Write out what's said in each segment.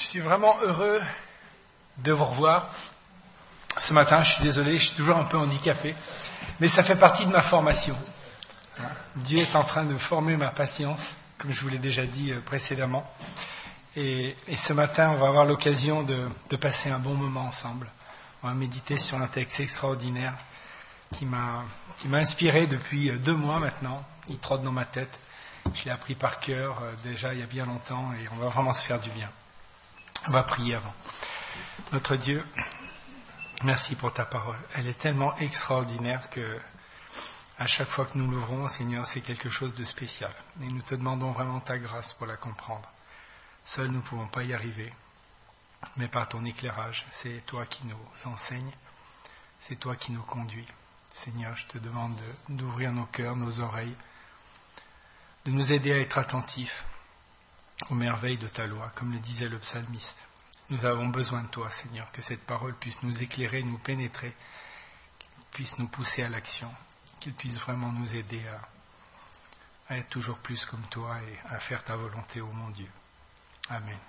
suis vraiment heureux de vous revoir. Ce matin, je suis désolé, je suis toujours un peu handicapé, mais ça fait partie de ma formation. Dieu est en train de former ma patience, comme je vous l'ai déjà dit précédemment. Et ce matin, on va avoir l'occasion de passer un bon moment ensemble. On va méditer sur un texte extraordinaire qui m'a inspiré depuis 2 mois maintenant. Il trotte dans ma tête. Je l'ai appris par cœur déjà il y a bien longtemps et on va vraiment se faire du bien. On va prier avant. Notre Dieu, merci pour ta parole. Elle est tellement extraordinaire que à chaque fois que nous l'ouvrons, Seigneur, c'est quelque chose de spécial. Et nous te demandons vraiment ta grâce pour la comprendre. Seuls, nous ne pouvons pas y arriver. Mais par ton éclairage, c'est toi qui nous enseignes. C'est toi qui nous conduis. Seigneur, je te demande d'ouvrir nos cœurs, nos oreilles, de nous aider à être attentifs aux merveilles de ta loi, comme le disait le psalmiste. Nous avons besoin de toi, Seigneur, que cette parole puisse nous éclairer, nous pénétrer, puisse nous pousser à l'action, qu'elle puisse vraiment nous aider à être toujours plus comme toi et à faire ta volonté, ô mon Dieu. Amen.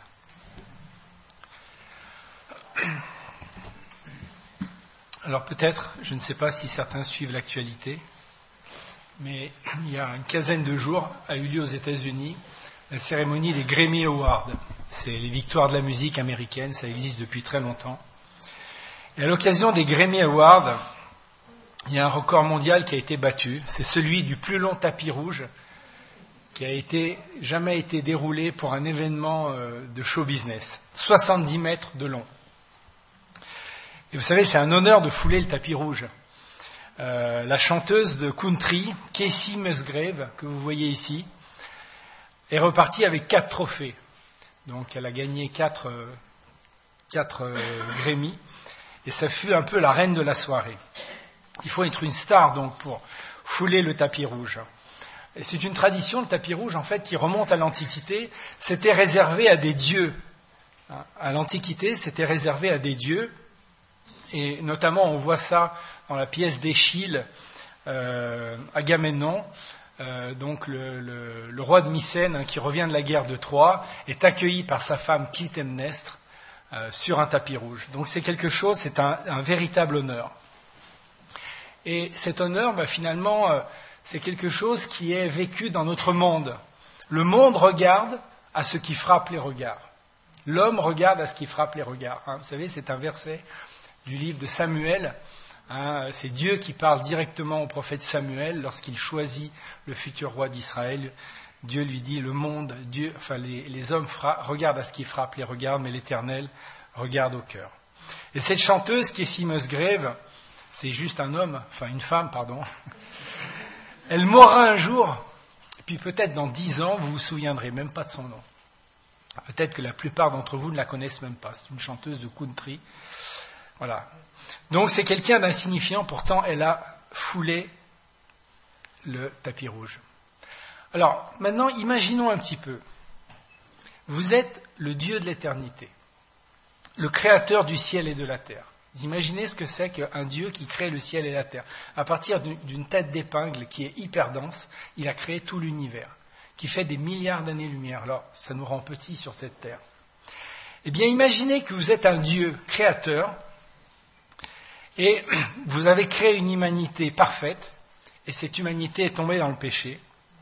Alors peut-être, je ne sais pas si certains suivent l'actualité, mais il y a une quinzaine de jours a eu lieu aux États-Unis la cérémonie des Grammy Awards. C'est les victoires de la musique américaine, ça existe depuis très longtemps. Et à l'occasion des Grammy Awards, il y a un record mondial qui a été battu. C'est celui du plus long tapis rouge qui a jamais été déroulé pour un événement de show business. 70 mètres de long. Et vous savez, c'est un honneur de fouler le tapis rouge. La chanteuse de country, Kacey Musgrave, que vous voyez ici, est repartie avec 4 trophées. Donc elle a gagné 4 Grammy, et ça fut un peu la reine de la soirée. Il faut être une star donc pour fouler le tapis rouge. Et c'est une tradition, le tapis rouge, en fait, qui remonte à l'Antiquité. C'était réservé à des dieux. À l'Antiquité, c'était réservé à des dieux. Et notamment, on voit ça dans la pièce d'Échille, Agamemnon, donc le roi de Mycène, qui revient de la guerre de Troie, est accueilli par sa femme Clytemnestre sur un tapis rouge. Donc c'est quelque chose, c'est un véritable honneur. Et cet honneur, finalement, c'est quelque chose qui est vécu dans notre monde. Le monde regarde à ce qui frappe les regards. L'homme regarde à ce qui frappe les regards. Vous savez, c'est un verset du livre de Samuel. C'est Dieu qui parle directement au prophète Samuel lorsqu'il choisit le futur roi d'Israël. Dieu lui dit, les hommes regardent à ce qui frappe les regards, mais l'Éternel regarde au cœur. Et cette chanteuse, Kacey Musgrave, c'est juste une femme, pardon. Elle mourra un jour, et puis peut-être dans 10 ans, vous vous souviendrez même pas de son nom. Peut-être que la plupart d'entre vous ne la connaissent même pas. C'est une chanteuse de country. Voilà. Donc c'est quelqu'un d'insignifiant, pourtant elle a foulé le tapis rouge. Alors maintenant, imaginons un petit peu. Vous êtes le Dieu de l'éternité, le créateur du ciel et de la terre. Vous imaginez ce que c'est qu'un Dieu qui crée le ciel et la terre. À partir d'une tête d'épingle qui est hyper dense, il a créé tout l'univers, qui fait des milliards d'années-lumière. Alors, ça nous rend petits sur cette terre. Eh bien, imaginez que vous êtes un Dieu créateur, et vous avez créé une humanité parfaite, et cette humanité est tombée dans le péché,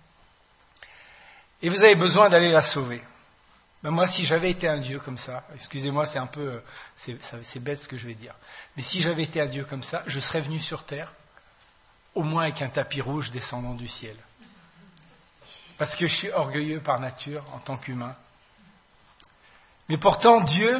et vous avez besoin d'aller la sauver. Moi, si j'avais été un Dieu comme ça, excusez-moi, c'est bête ce que je vais dire, mais si j'avais été un Dieu comme ça, je serais venu sur terre, au moins avec un tapis rouge descendant du ciel. Parce que je suis orgueilleux par nature, en tant qu'humain. Mais pourtant, Dieu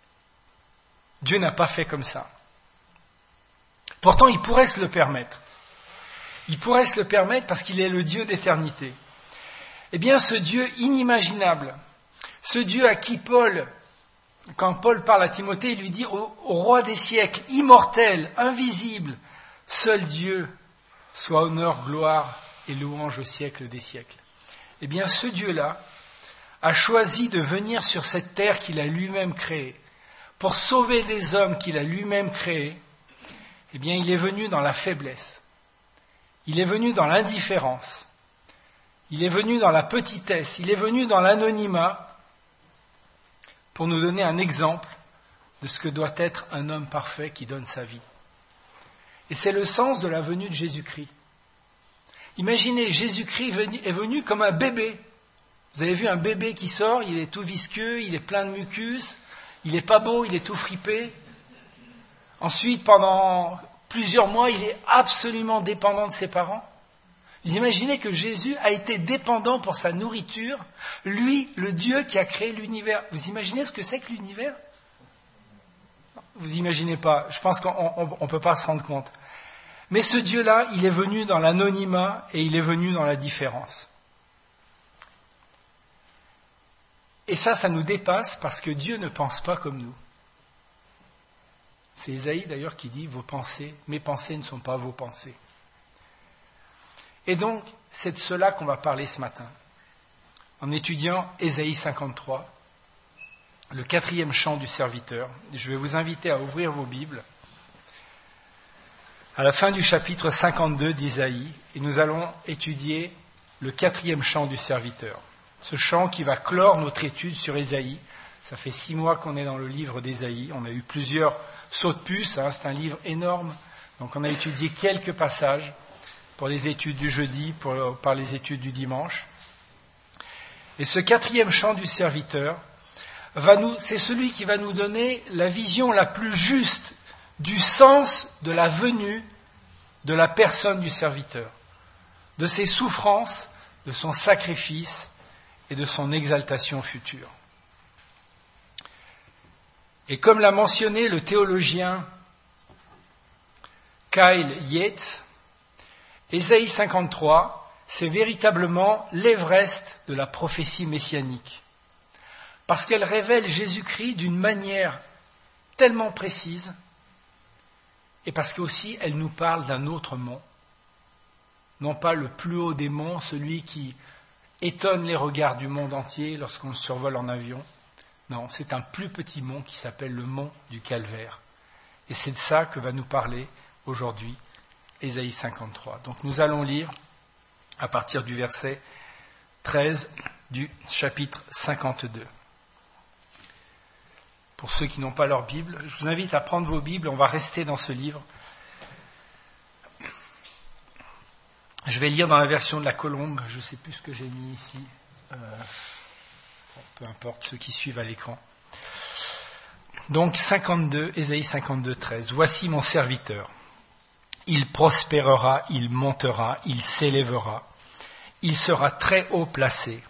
n'a pas fait comme ça. Pourtant, il pourrait se le permettre. Il pourrait se le permettre parce qu'il est le Dieu d'éternité. Eh bien, ce Dieu inimaginable, ce Dieu à qui quand Paul parle à Timothée, il lui dit au roi des siècles, immortel, invisible, seul Dieu, soit honneur, gloire et louange au siècle des siècles. Eh bien, ce Dieu-là a choisi de venir sur cette terre qu'il a lui-même créée, pour sauver des hommes qu'il a lui-même créés. Eh bien, il est venu dans la faiblesse, il est venu dans l'indifférence, il est venu dans la petitesse, il est venu dans l'anonymat, pour nous donner un exemple de ce que doit être un homme parfait qui donne sa vie. Et c'est le sens de la venue de Jésus-Christ. Imaginez, Jésus-Christ est venu comme un bébé. Vous avez vu un bébé qui sort, il est tout visqueux, il est plein de mucus, il n'est pas beau, il est tout fripé. Ensuite, pendant plusieurs mois, il est absolument dépendant de ses parents. Vous imaginez que Jésus a été dépendant pour sa nourriture, lui, le Dieu qui a créé l'univers. Vous imaginez ce que c'est que l'univers ? Vous imaginez pas, je pense qu'on ne peut pas se rendre compte. Mais ce Dieu-là, il est venu dans l'anonymat et il est venu dans la différence. Et ça nous dépasse parce que Dieu ne pense pas comme nous. C'est Ésaïe d'ailleurs qui dit « mes pensées ne sont pas vos pensées ». Et donc, c'est de cela qu'on va parler ce matin, en étudiant Ésaïe 53, le 4e chant du serviteur. Je vais vous inviter à ouvrir vos Bibles à la fin du chapitre 52 d'Ésaïe, et nous allons étudier le 4e chant du serviteur. Ce chant qui va clore notre étude sur Ésaïe. Ça fait 6 mois qu'on est dans le livre d'Ésaïe. On a eu plusieurs sauts de puce, c'est un livre énorme. Donc on a étudié quelques passages pour les études du jeudi, par les études du dimanche. Et ce 4e chant du serviteur, c'est celui qui va nous donner la vision la plus juste du sens de la venue de la personne du serviteur, de ses souffrances, de son sacrifice et de son exaltation future. Et comme l'a mentionné le théologien Kyle Yates, Ésaïe 53, c'est véritablement l'Everest de la prophétie messianique, parce qu'elle révèle Jésus-Christ d'une manière tellement précise, et parce qu'aussi elle nous parle d'un autre mont, non pas le plus haut des monts, celui qui étonne les regards du monde entier lorsqu'on le survole en avion. Non, c'est un plus petit mont qui s'appelle le mont du Calvaire. Et c'est de ça que va nous parler aujourd'hui Ésaïe 53. Donc nous allons lire à partir du verset 13 du chapitre 52. Pour ceux qui n'ont pas leur Bible, je vous invite à prendre vos Bibles, on va rester dans ce livre. Je vais lire dans la version de la Colombe, je ne sais plus ce que j'ai mis ici, peu importe, ceux qui suivent à l'écran. Donc 52, Ésaïe 52, 13. Voici mon serviteur. Il prospérera, il montera, il s'élèvera. Il sera très haut placé.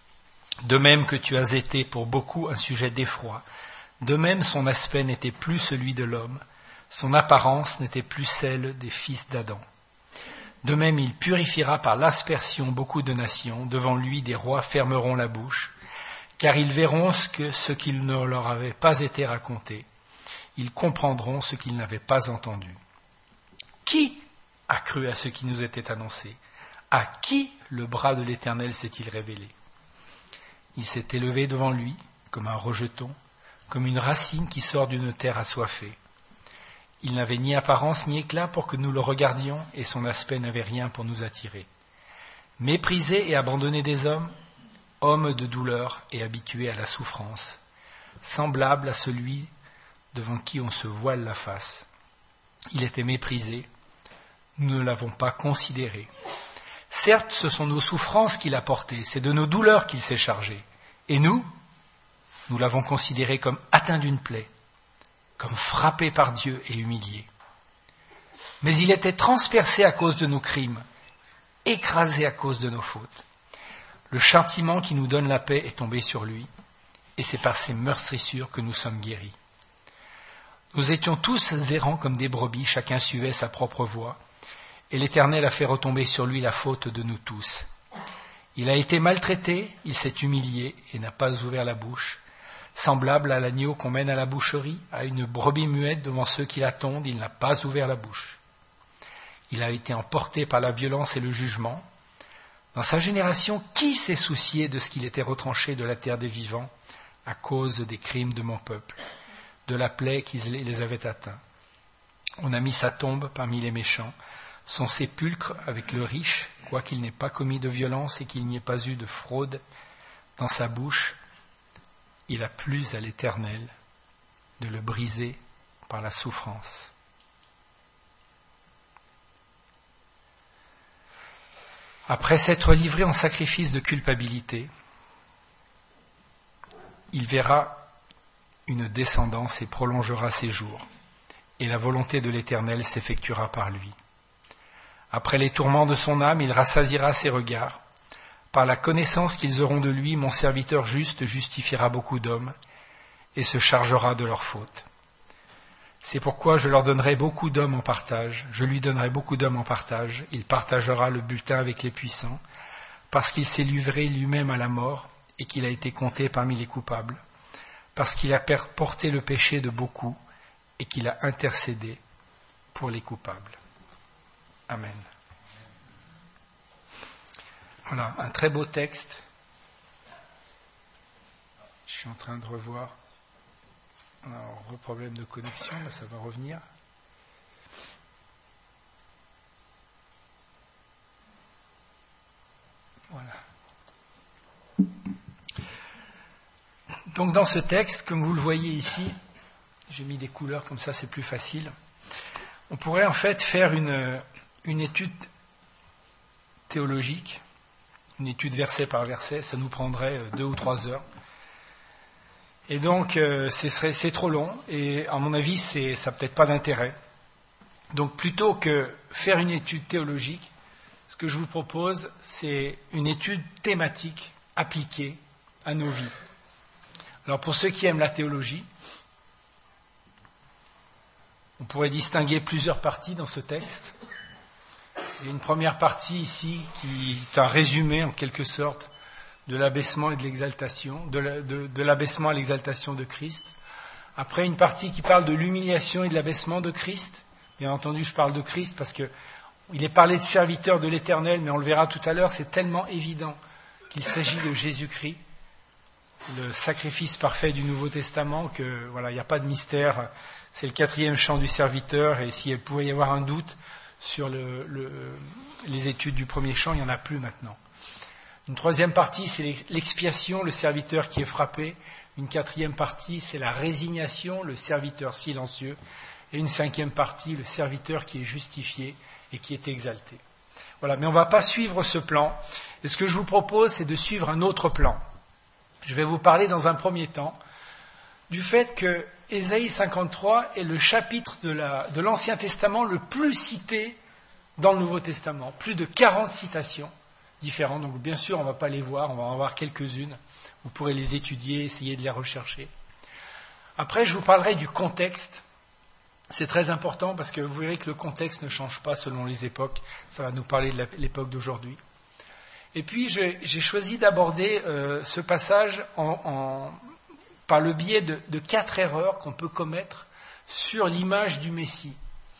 De même que tu as été pour beaucoup un sujet d'effroi, de même son aspect n'était plus celui de l'homme, son apparence n'était plus celle des fils d'Adam. De même il purifiera par l'aspersion beaucoup de nations, devant lui des rois fermeront la bouche, car ils verront ce qu'il ne leur avait pas été raconté, ils comprendront ce qu'ils n'avaient pas entendu. Qui a cru à ce qui nous était annoncé? À qui le bras de l'Éternel s'est-il révélé? Il s'est élevé devant lui comme un rejeton, comme une racine qui sort d'une terre assoiffée. Il n'avait ni apparence ni éclat pour que nous le regardions, et son aspect n'avait rien pour nous attirer. Méprisé et abandonné des hommes, homme de douleur et habitué à la souffrance, semblable à celui devant qui on se voile la face. Il était méprisé, nous ne l'avons pas considéré. Certes, ce sont nos souffrances qu'il a portées, c'est de nos douleurs qu'il s'est chargé. Et nous l'avons considéré comme atteint d'une plaie, comme frappé par Dieu et humilié. Mais il était transpercé à cause de nos crimes, écrasé à cause de nos fautes. Le châtiment qui nous donne la paix est tombé sur lui, et c'est par ses meurtrissures que nous sommes guéris. Nous étions tous errants comme des brebis, chacun suivait sa propre voie, et l'Éternel a fait retomber sur lui la faute de nous tous. Il a été maltraité, il s'est humilié et n'a pas ouvert la bouche. Semblable à l'agneau qu'on mène à la boucherie, à une brebis muette devant ceux qui la tondent, il n'a pas ouvert la bouche. Il a été emporté par la violence et le jugement. Dans sa génération, qui s'est soucié de ce qu'il était retranché de la terre des vivants à cause des crimes de mon peuple, de la plaie qui les avait atteints? On a mis sa tombe parmi les méchants, son sépulcre avec le riche, quoiqu'il n'ait pas commis de violence et qu'il n'y ait pas eu de fraude dans sa bouche. il a plu à l'Éternel de le briser par la souffrance. Après s'être livré en sacrifice de culpabilité, il verra une descendance et prolongera ses jours, et la volonté de l'Éternel s'effectuera par lui. Après les tourments de son âme, il rassasiera ses regards. Par la connaissance qu'ils auront de lui, mon serviteur juste justifiera beaucoup d'hommes et se chargera de leurs fautes. C'est pourquoi je leur donnerai beaucoup d'hommes en partage, je lui donnerai beaucoup d'hommes en partage, il partagera le butin avec les puissants, parce qu'il s'est livré lui-même à la mort et qu'il a été compté parmi les coupables, parce qu'il a porté le péché de beaucoup et qu'il a intercédé pour les coupables. Amen. Voilà, un très beau texte. Je suis en train de revoir. Alors, problème de connexion, mais ça va revenir. Voilà. Donc dans ce texte, comme vous le voyez ici, j'ai mis des couleurs comme ça, c'est plus facile. On pourrait en fait faire une étude théologique, une étude verset par verset, ça nous prendrait 2 ou 3 heures. Et donc c'est trop long, et à mon avis ça n'a peut-être pas d'intérêt. Donc plutôt que faire une étude théologique, ce que je vous propose, c'est une étude thématique appliquée à nos vies. Alors pour ceux qui aiment la théologie, on pourrait distinguer plusieurs parties dans ce texte. Il y a une première partie ici qui est un résumé en quelque sorte de l'abaissement et de l'exaltation, de l'abaissement à l'exaltation de Christ. Après, une partie qui parle de l'humiliation et de l'abaissement de Christ. Bien entendu, je parle de Christ parce que il est parlé de serviteur de l'Éternel, mais on le verra tout à l'heure, c'est tellement évident qu'il s'agit de Jésus-Christ, le sacrifice parfait du Nouveau Testament, que voilà, il n'y a pas de mystère. C'est le 4e chant du serviteur, et s'il pouvait y avoir un doute sur les études du premier chant, il n'y en a plus maintenant. Une 3e partie, c'est l'expiation, le serviteur qui est frappé. Une 4e partie, c'est la résignation, le serviteur silencieux. Et une 5e partie, le serviteur qui est justifié et qui est exalté. Voilà, mais on ne va pas suivre ce plan. Et ce que je vous propose, c'est de suivre un autre plan. Je vais vous parler dans un premier temps du fait que Ésaïe 53 est le chapitre de l'Ancien Testament le plus cité dans le Nouveau Testament. Plus de 40 citations différentes. Donc bien sûr, on ne va pas les voir, on va en voir quelques-unes. Vous pourrez les étudier, essayer de les rechercher. Après, je vous parlerai du contexte. C'est très important parce que vous verrez que le contexte ne change pas selon les époques. Ça va nous parler de l'époque d'aujourd'hui. Et puis, j'ai choisi d'aborder ce passage par le biais de 4 erreurs qu'on peut commettre sur l'image du Messie.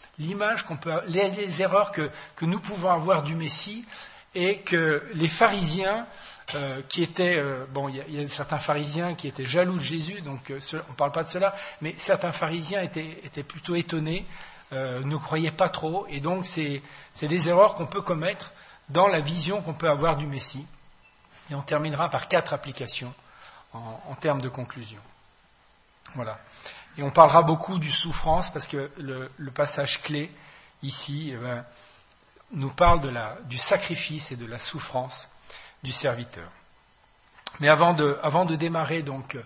Les erreurs que nous pouvons avoir du Messie et que les pharisiens qui étaient... il y a certains pharisiens qui étaient jaloux de Jésus, donc on ne parle pas de cela, mais certains pharisiens étaient plutôt étonnés, ne croyaient pas trop, et donc c'est des erreurs qu'on peut commettre dans la vision qu'on peut avoir du Messie. Et on terminera par 4 applications en termes de conclusion. Voilà. Et on parlera beaucoup du souffrance, parce que le passage clé, ici, nous parle du sacrifice et de la souffrance du serviteur. Mais avant de démarrer donc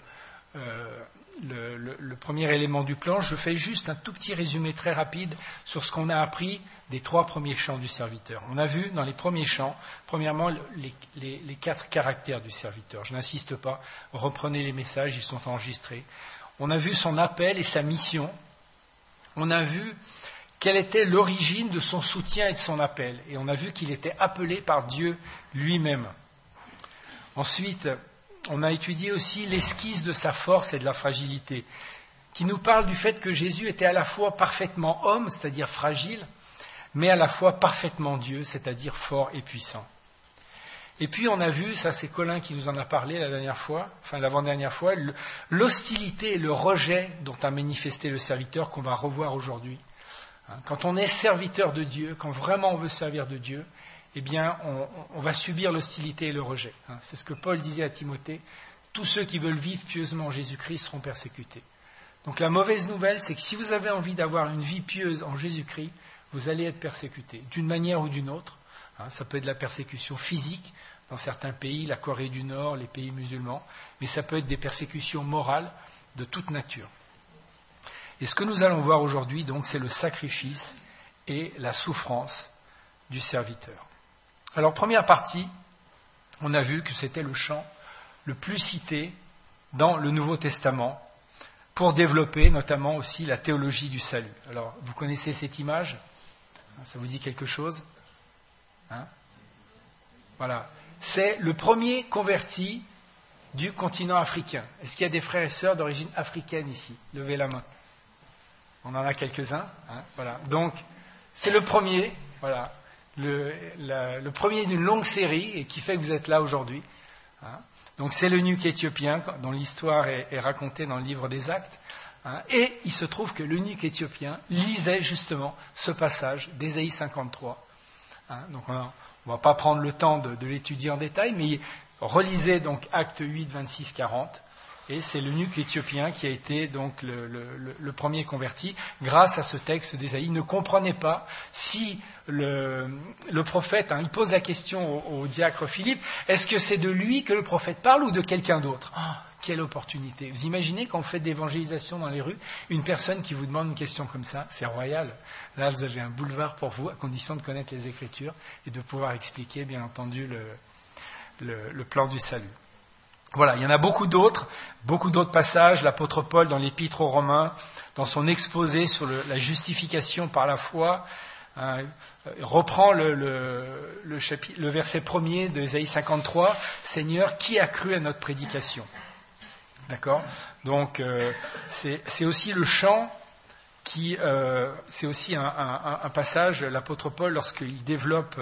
le premier élément du plan, je fais juste un tout petit résumé très rapide sur ce qu'on a appris des 3 premiers chants du serviteur. On a vu dans les premiers chants, premièrement, les 4 caractères du serviteur. Je n'insiste pas, reprenez les messages, ils sont enregistrés. On a vu son appel et sa mission. On a vu quelle était l'origine de son soutien et de son appel. Et on a vu qu'il était appelé par Dieu lui-même. Ensuite, on a étudié aussi l'esquisse de sa force et de la fragilité, qui nous parle du fait que Jésus était à la fois parfaitement homme, c'est-à-dire fragile, mais à la fois parfaitement Dieu, c'est-à-dire fort et puissant. Et puis on a vu, ça c'est Colin qui nous en a parlé l'avant-dernière fois, l'hostilité et le rejet dont a manifesté le serviteur qu'on va revoir aujourd'hui. Quand on est serviteur de Dieu, quand vraiment on veut servir de Dieu, eh bien on va subir l'hostilité et le rejet. C'est ce que Paul disait à Timothée, tous ceux qui veulent vivre pieusement en Jésus-Christ seront persécutés. Donc la mauvaise nouvelle, c'est que si vous avez envie d'avoir une vie pieuse en Jésus-Christ, vous allez être persécuté, d'une manière ou d'une autre. Ça peut être de la persécution physique, dans certains pays, la Corée du Nord, les pays musulmans, mais ça peut être des persécutions morales de toute nature. Et ce que nous allons voir aujourd'hui, donc, c'est le sacrifice et la souffrance du serviteur. Alors, première partie, on a vu que c'était le chant le plus cité dans le Nouveau Testament pour développer notamment aussi la théologie du salut. Alors, vous connaissez cette image ? Ça vous dit quelque chose ? Voilà. C'est le premier converti du continent africain. Est-ce qu'il y a des frères et sœurs d'origine africaine ici ? Levez la main. On en a quelques-uns. Voilà. Donc, c'est le premier, voilà, le premier d'une longue série et qui fait que vous êtes là aujourd'hui. Donc, c'est l'eunuque éthiopien dont l'histoire est racontée dans le livre des Actes. Et il se trouve que l'eunuque éthiopien lisait justement ce passage d'Ésaïe 53. Donc, on ne va pas prendre le temps de l'étudier en détail, mais relisez donc Actes 8, 26, 40. Et c'est l'eunuque éthiopien qui a été donc le premier converti grâce à ce texte d'Ésaïe. Il ne comprenait pas si le prophète, il pose la question au diacre Philippe, est-ce que c'est de lui que le prophète parle ou de quelqu'un d'autre ? Quelle opportunité. Vous imaginez quand vous faites d'évangélisation dans les rues, une personne qui vous demande une question comme ça, c'est royal. Là, vous avez un boulevard pour vous, à condition de connaître les Écritures et de pouvoir expliquer, bien entendu, le plan du salut. Voilà, il y en a beaucoup d'autres passages. L'apôtre Paul, dans l'Épître aux Romains, dans son exposé sur la justification par la foi, reprend le verset 1er d'Ésaïe 53, « Seigneur, qui a cru à notre prédication ?» D'accord ? Donc, c'est aussi le chant c'est aussi un passage, l'apôtre Paul, lorsqu'il développe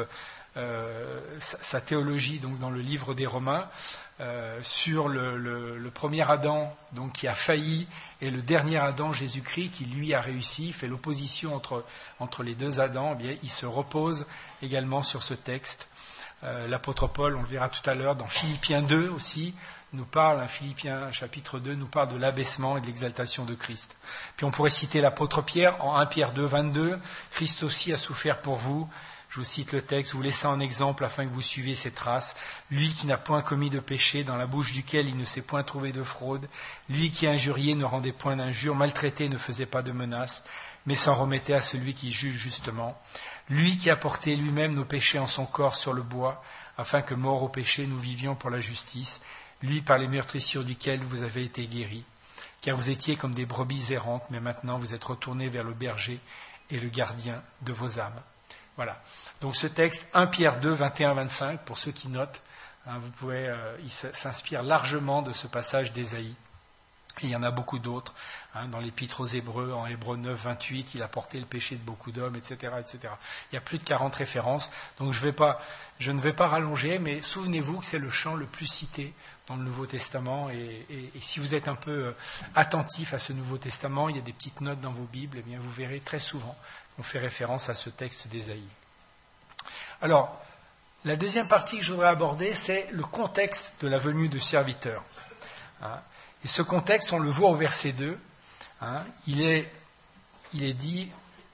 sa théologie donc dans le livre des Romains, sur le premier Adam donc, qui a failli et le dernier Adam, Jésus-Christ, qui lui a réussi, il fait l'opposition entre les deux Adams, eh bien, il se repose également sur ce texte. L'apôtre Paul, on le verra tout à l'heure, dans Philippiens 2 aussi, nous parle, Philippiens chapitre 2, nous parle de l'abaissement et de l'exaltation de Christ. Puis on pourrait citer l'apôtre Pierre en 1 Pierre 2, 22, « Christ aussi a souffert pour vous ». Je vous cite le texte, vous laissez en exemple afin que vous suiviez ses traces. Lui qui n'a point commis de péché, dans la bouche duquel il ne s'est point trouvé de fraude. Lui qui injuriait ne rendait point d'injure, maltraité ne faisait pas de menaces, mais s'en remettait à celui qui juge justement. Lui qui a porté lui-même nos péchés en son corps sur le bois, afin que morts au péché nous vivions pour la justice. Lui par les meurtrissures duquel vous avez été guéris. Car vous étiez comme des brebis errantes, mais maintenant vous êtes retournés vers le berger et le gardien de vos âmes. Voilà. Donc ce texte, 1 Pierre 2, 21-25, pour ceux qui notent, vous pouvez, il s'inspire largement de ce passage d'Ésaïe. Et il y en a beaucoup d'autres. Dans l'Épître aux Hébreux, en Hébreux 9, 28, il a porté le péché de beaucoup d'hommes, etc., etc. Il y a plus de 40 références. Donc je ne vais pas rallonger, mais souvenez-vous que c'est le chant le plus cité dans le Nouveau Testament. Et si vous êtes un peu attentif à ce Nouveau Testament, il y a des petites notes dans vos Bibles, et bien vous verrez très souvent qu'on fait référence à ce texte d'Ésaïe. Alors, la deuxième partie que je voudrais aborder, c'est le contexte de la venue du serviteur. Et ce contexte, on le voit au verset 2. Il est dit,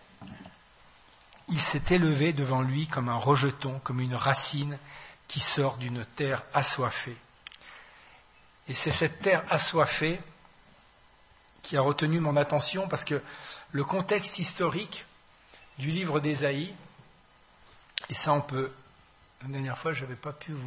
il s'est élevé devant lui comme un rejeton, comme une racine qui sort d'une terre assoiffée. Et c'est cette terre assoiffée qui a retenu mon attention parce que le contexte historique du livre d'Ésaïe, et ça on peut, la dernière fois je n'avais pas pu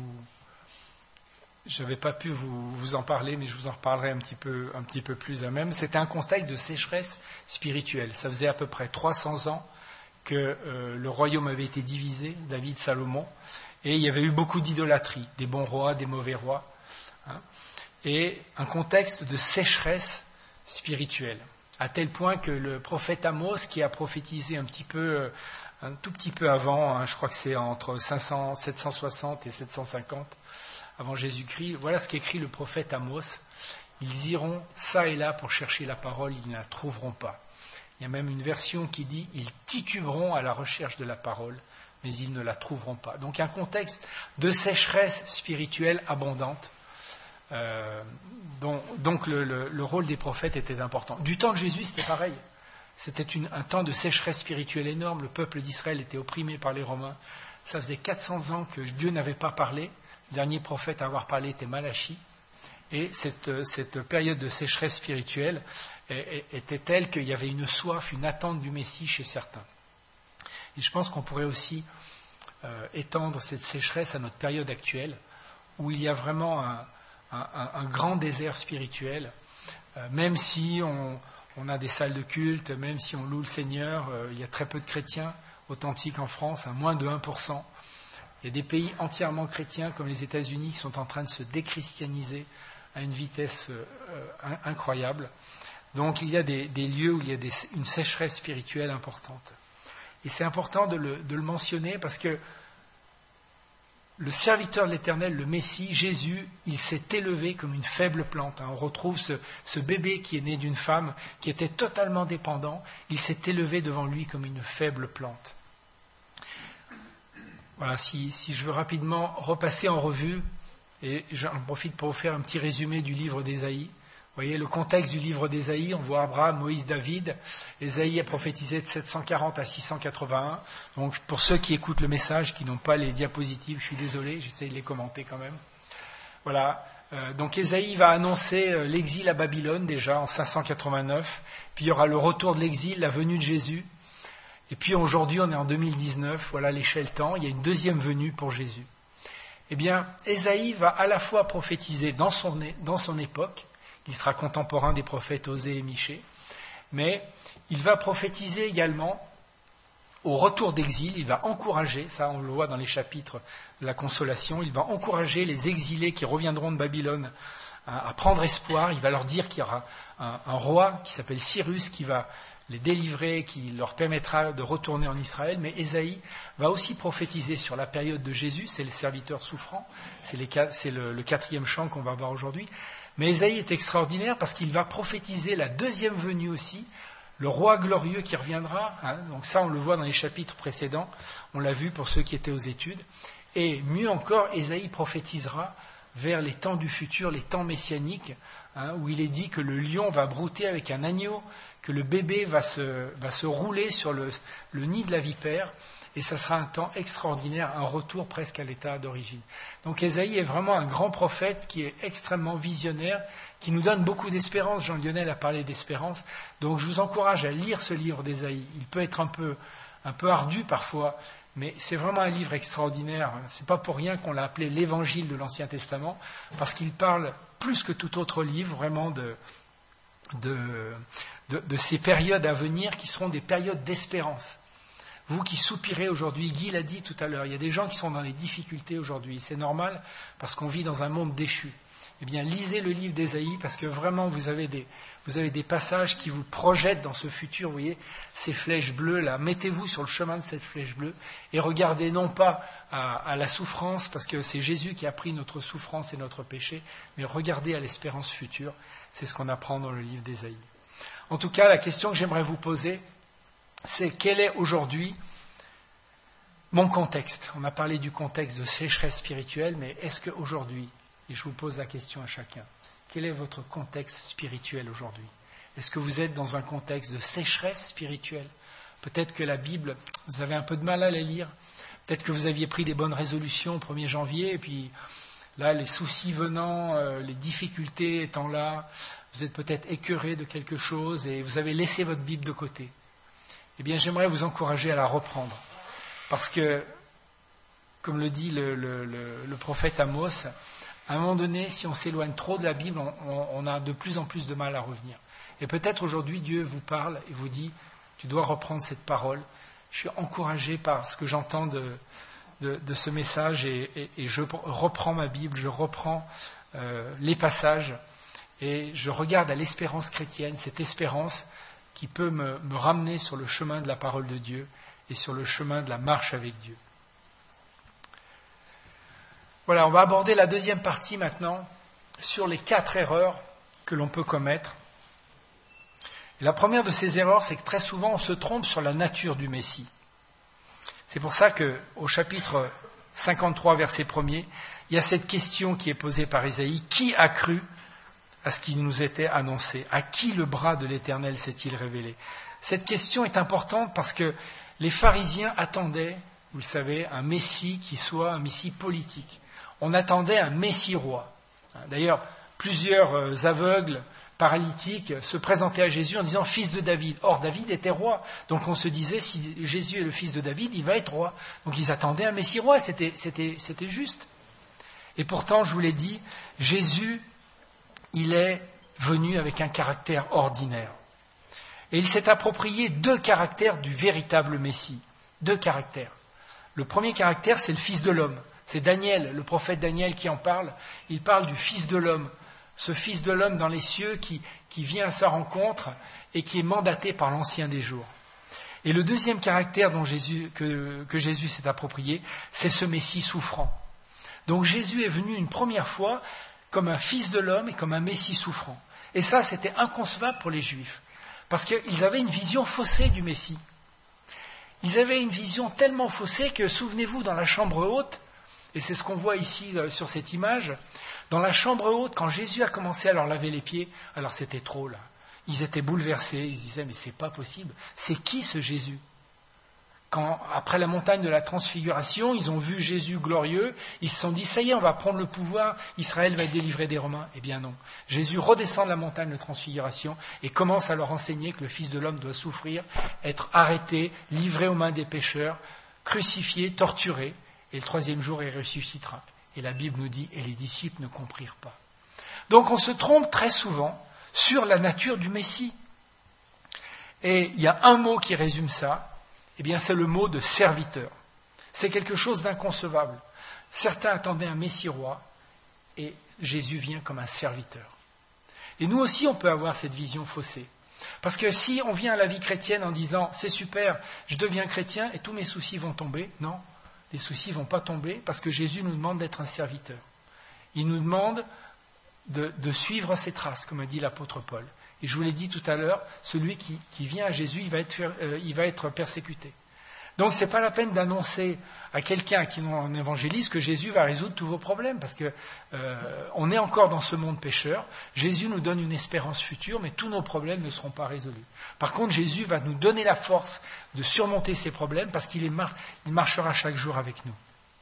vous en parler, mais je vous en reparlerai un petit peu plus à même. C'était un contexte de sécheresse spirituelle. Ça faisait à peu près 300 ans que le royaume avait été divisé, David, Salomon, et il y avait eu beaucoup d'idolâtrie, des bons rois, des mauvais rois, et un contexte de sécheresse spirituelle, à tel point que le prophète Amos, qui a prophétisé un tout petit peu avant, je crois que c'est entre 760 et 750 avant Jésus-Christ, voilà ce qu'écrit le prophète Amos. Ils iront ça et là pour chercher la parole, ils ne la trouveront pas. Il y a même une version qui dit, ils tituberont à la recherche de la parole, mais ils ne la trouveront pas. Donc un contexte de sécheresse spirituelle abondante, Donc le rôle des prophètes était important. Du temps de Jésus, c'était pareil. C'était un temps de sécheresse spirituelle énorme. Le peuple d'Israël était opprimé par les Romains. Ça faisait 400 ans que Dieu n'avait pas parlé. Le dernier prophète à avoir parlé était Malachi. Et cette période de sécheresse spirituelle était telle qu'il y avait une soif, une attente du Messie chez certains. Et je pense qu'on pourrait aussi étendre cette sécheresse à notre période actuelle, où il y a vraiment un grand désert spirituel, même si on a des salles de culte, même si on loue le Seigneur, il y a très peu de chrétiens authentiques en France, à moins de 1%. Il y a des pays entièrement chrétiens, comme les États-Unis, qui sont en train de se déchristianiser à une vitesse incroyable. Donc il y a des lieux où il y a une sécheresse spirituelle importante. Et c'est important de le mentionner parce que le serviteur de l'Éternel, le Messie, Jésus, il s'est élevé comme une faible plante. On retrouve ce bébé qui est né d'une femme, qui était totalement dépendant. Il s'est élevé devant lui comme une faible plante. Voilà, si je veux rapidement repasser en revue, et j'en profite pour vous faire un petit résumé du livre d'Ésaïe. Vous voyez, le contexte du livre d'Ésaïe, on voit Abraham, Moïse, David. Ésaïe a prophétisé de 740 à 681. Donc, pour ceux qui écoutent le message, qui n'ont pas les diapositives, je suis désolé, j'essaie de les commenter quand même. Voilà. Donc, Ésaïe va annoncer l'exil à Babylone, déjà, en 589. Puis, il y aura le retour de l'exil, la venue de Jésus. Et puis, aujourd'hui, on est en 2019. Voilà l'échelle temps. Il y a une deuxième venue pour Jésus. Eh bien, Ésaïe va à la fois prophétiser dans son époque. Il sera contemporain des prophètes Osée et Michée, mais il va prophétiser également au retour d'exil. Il va encourager, ça on le voit dans les chapitres de la consolation, il va encourager les exilés qui reviendront de Babylone à prendre espoir. Il va leur dire qu'il y aura un roi qui s'appelle Cyrus qui va les délivrer, qui leur permettra de retourner en Israël. Mais Ésaïe va aussi prophétiser sur la période de Jésus, c'est le serviteur souffrant, c'est le 4e chant qu'on va voir aujourd'hui. Mais Ésaïe est extraordinaire parce qu'il va prophétiser la deuxième venue aussi, le roi glorieux qui reviendra. Donc ça, on le voit dans les chapitres précédents. On l'a vu pour ceux qui étaient aux études. Et mieux encore, Ésaïe prophétisera vers les temps du futur, les temps messianiques, où il est dit que le lion va brouter avec un agneau, que le bébé va se rouler sur le nid de la vipère. Et ça sera un temps extraordinaire, un retour presque à l'état d'origine. Donc Ésaïe est vraiment un grand prophète qui est extrêmement visionnaire, qui nous donne beaucoup d'espérance. Jean-Lionel a parlé d'espérance. Donc je vous encourage à lire ce livre d'Ésaïe. Il peut être un peu ardu parfois, mais c'est vraiment un livre extraordinaire. C'est pas pour rien qu'on l'a appelé l'évangile de l'Ancien Testament, parce qu'il parle plus que tout autre livre vraiment de ces périodes à venir qui seront des périodes d'espérance. Vous qui soupirez aujourd'hui, Guy l'a dit tout à l'heure, il y a des gens qui sont dans les difficultés aujourd'hui. C'est normal parce qu'on vit dans un monde déchu. Eh bien, lisez le livre d'Ésaïe parce que vraiment, vous avez des passages qui vous projettent dans ce futur. Vous voyez, ces flèches bleues là, mettez-vous sur le chemin de cette flèche bleue et regardez non pas à la souffrance parce que c'est Jésus qui a pris notre souffrance et notre péché, mais regardez à l'espérance future. C'est ce qu'on apprend dans le livre d'Ésaïe. En tout cas, la question que j'aimerais vous poser, c'est quel est aujourd'hui mon contexte. On a parlé du contexte de sécheresse spirituelle, mais est-ce qu'aujourd'hui, et je vous pose la question à chacun, quel est votre contexte spirituel aujourd'hui? Est-ce que vous êtes dans un contexte de sécheresse spirituelle? Peut-être que la Bible, vous avez un peu de mal à la lire. Peut-être que vous aviez pris des bonnes résolutions au 1er janvier, et puis là, les soucis venant, les difficultés étant là, vous êtes peut-être écœuré de quelque chose et vous avez laissé votre Bible de côté. Eh bien, j'aimerais vous encourager à la reprendre. Parce que, comme le dit le prophète Amos, à un moment donné, si on s'éloigne trop de la Bible, on a de plus en plus de mal à revenir. Et peut-être aujourd'hui, Dieu vous parle et vous dit, tu dois reprendre cette parole. Je suis encouragé par ce que j'entends de ce message et je reprends ma Bible, je reprends les passages et je regarde à l'espérance chrétienne, cette espérance qui peut me ramener sur le chemin de la parole de Dieu et sur le chemin de la marche avec Dieu. Voilà, on va aborder la deuxième partie maintenant sur les 4 erreurs que l'on peut commettre. Et la première de ces erreurs, c'est que très souvent on se trompe sur la nature du Messie. C'est pour ça qu'au chapitre 53, verset 1er, il y a cette question qui est posée par Isaïe. Qui a cru à ce qui nous était annoncé? À qui le bras de l'Éternel s'est-il révélé? Cette question est importante parce que les pharisiens attendaient, vous le savez, un Messie qui soit un Messie politique. On attendait un Messie roi. D'ailleurs, plusieurs aveugles, paralytiques, se présentaient à Jésus en disant « Fils de David ». Or, David était roi. Donc on se disait, si Jésus est le fils de David, il va être roi. Donc ils attendaient un Messie roi, c'était juste. Et pourtant, je vous l'ai dit, Jésus, il est venu avec un caractère ordinaire. Et il s'est approprié 2 caractères du véritable Messie. 2 caractères. Le premier caractère, c'est le Fils de l'homme. C'est Daniel, le prophète Daniel qui en parle. Il parle du Fils de l'homme. Ce Fils de l'homme dans les cieux qui vient à sa rencontre et qui est mandaté par l'Ancien des jours. Et le deuxième caractère que Jésus s'est approprié, c'est ce Messie souffrant. Donc Jésus est venu une première fois comme un Fils de l'homme et comme un Messie souffrant. Et ça, c'était inconcevable pour les Juifs. Parce qu'ils avaient une vision faussée du Messie. Ils avaient une vision tellement faussée que, souvenez-vous, dans la chambre haute, et c'est ce qu'on voit ici sur cette image, dans la chambre haute, quand Jésus a commencé à leur laver les pieds, alors c'était trop là. Ils étaient bouleversés, ils se disaient, mais c'est pas possible. C'est qui ce Jésus? Quand, après la montagne de la transfiguration, ils ont vu Jésus glorieux, ils se sont dit, ça y est, on va prendre le pouvoir, Israël va être délivré des Romains. Eh bien non. Jésus redescend de la montagne de transfiguration et commence à leur enseigner que le Fils de l'homme doit souffrir, être arrêté, livré aux mains des pécheurs, crucifié, torturé, et le 3e jour, il ressuscitera. Et la Bible nous dit, et les disciples ne comprirent pas. Donc on se trompe très souvent sur la nature du Messie. Et il y a un mot qui résume ça, eh bien c'est le mot de serviteur. C'est quelque chose d'inconcevable. Certains attendaient un Messie roi, et Jésus vient comme un serviteur. Et nous aussi, on peut avoir cette vision faussée. Parce que si on vient à la vie chrétienne en disant, c'est super, je deviens chrétien et tous mes soucis vont tomber, non, les soucis ne vont pas tomber parce que Jésus nous demande d'être un serviteur. Il nous demande de suivre ses traces, comme a dit l'apôtre Paul. Et je vous l'ai dit tout à l'heure, celui qui vient à Jésus, il va être persécuté. Donc ce n'est pas la peine d'annoncer à quelqu'un qui nous en évangélise que Jésus va résoudre tous vos problèmes, parce que on est encore dans ce monde pécheur. Jésus nous donne une espérance future, mais tous nos problèmes ne seront pas résolus. Par contre, Jésus va nous donner la force de surmonter ces problèmes, parce qu'il marchera chaque jour avec nous.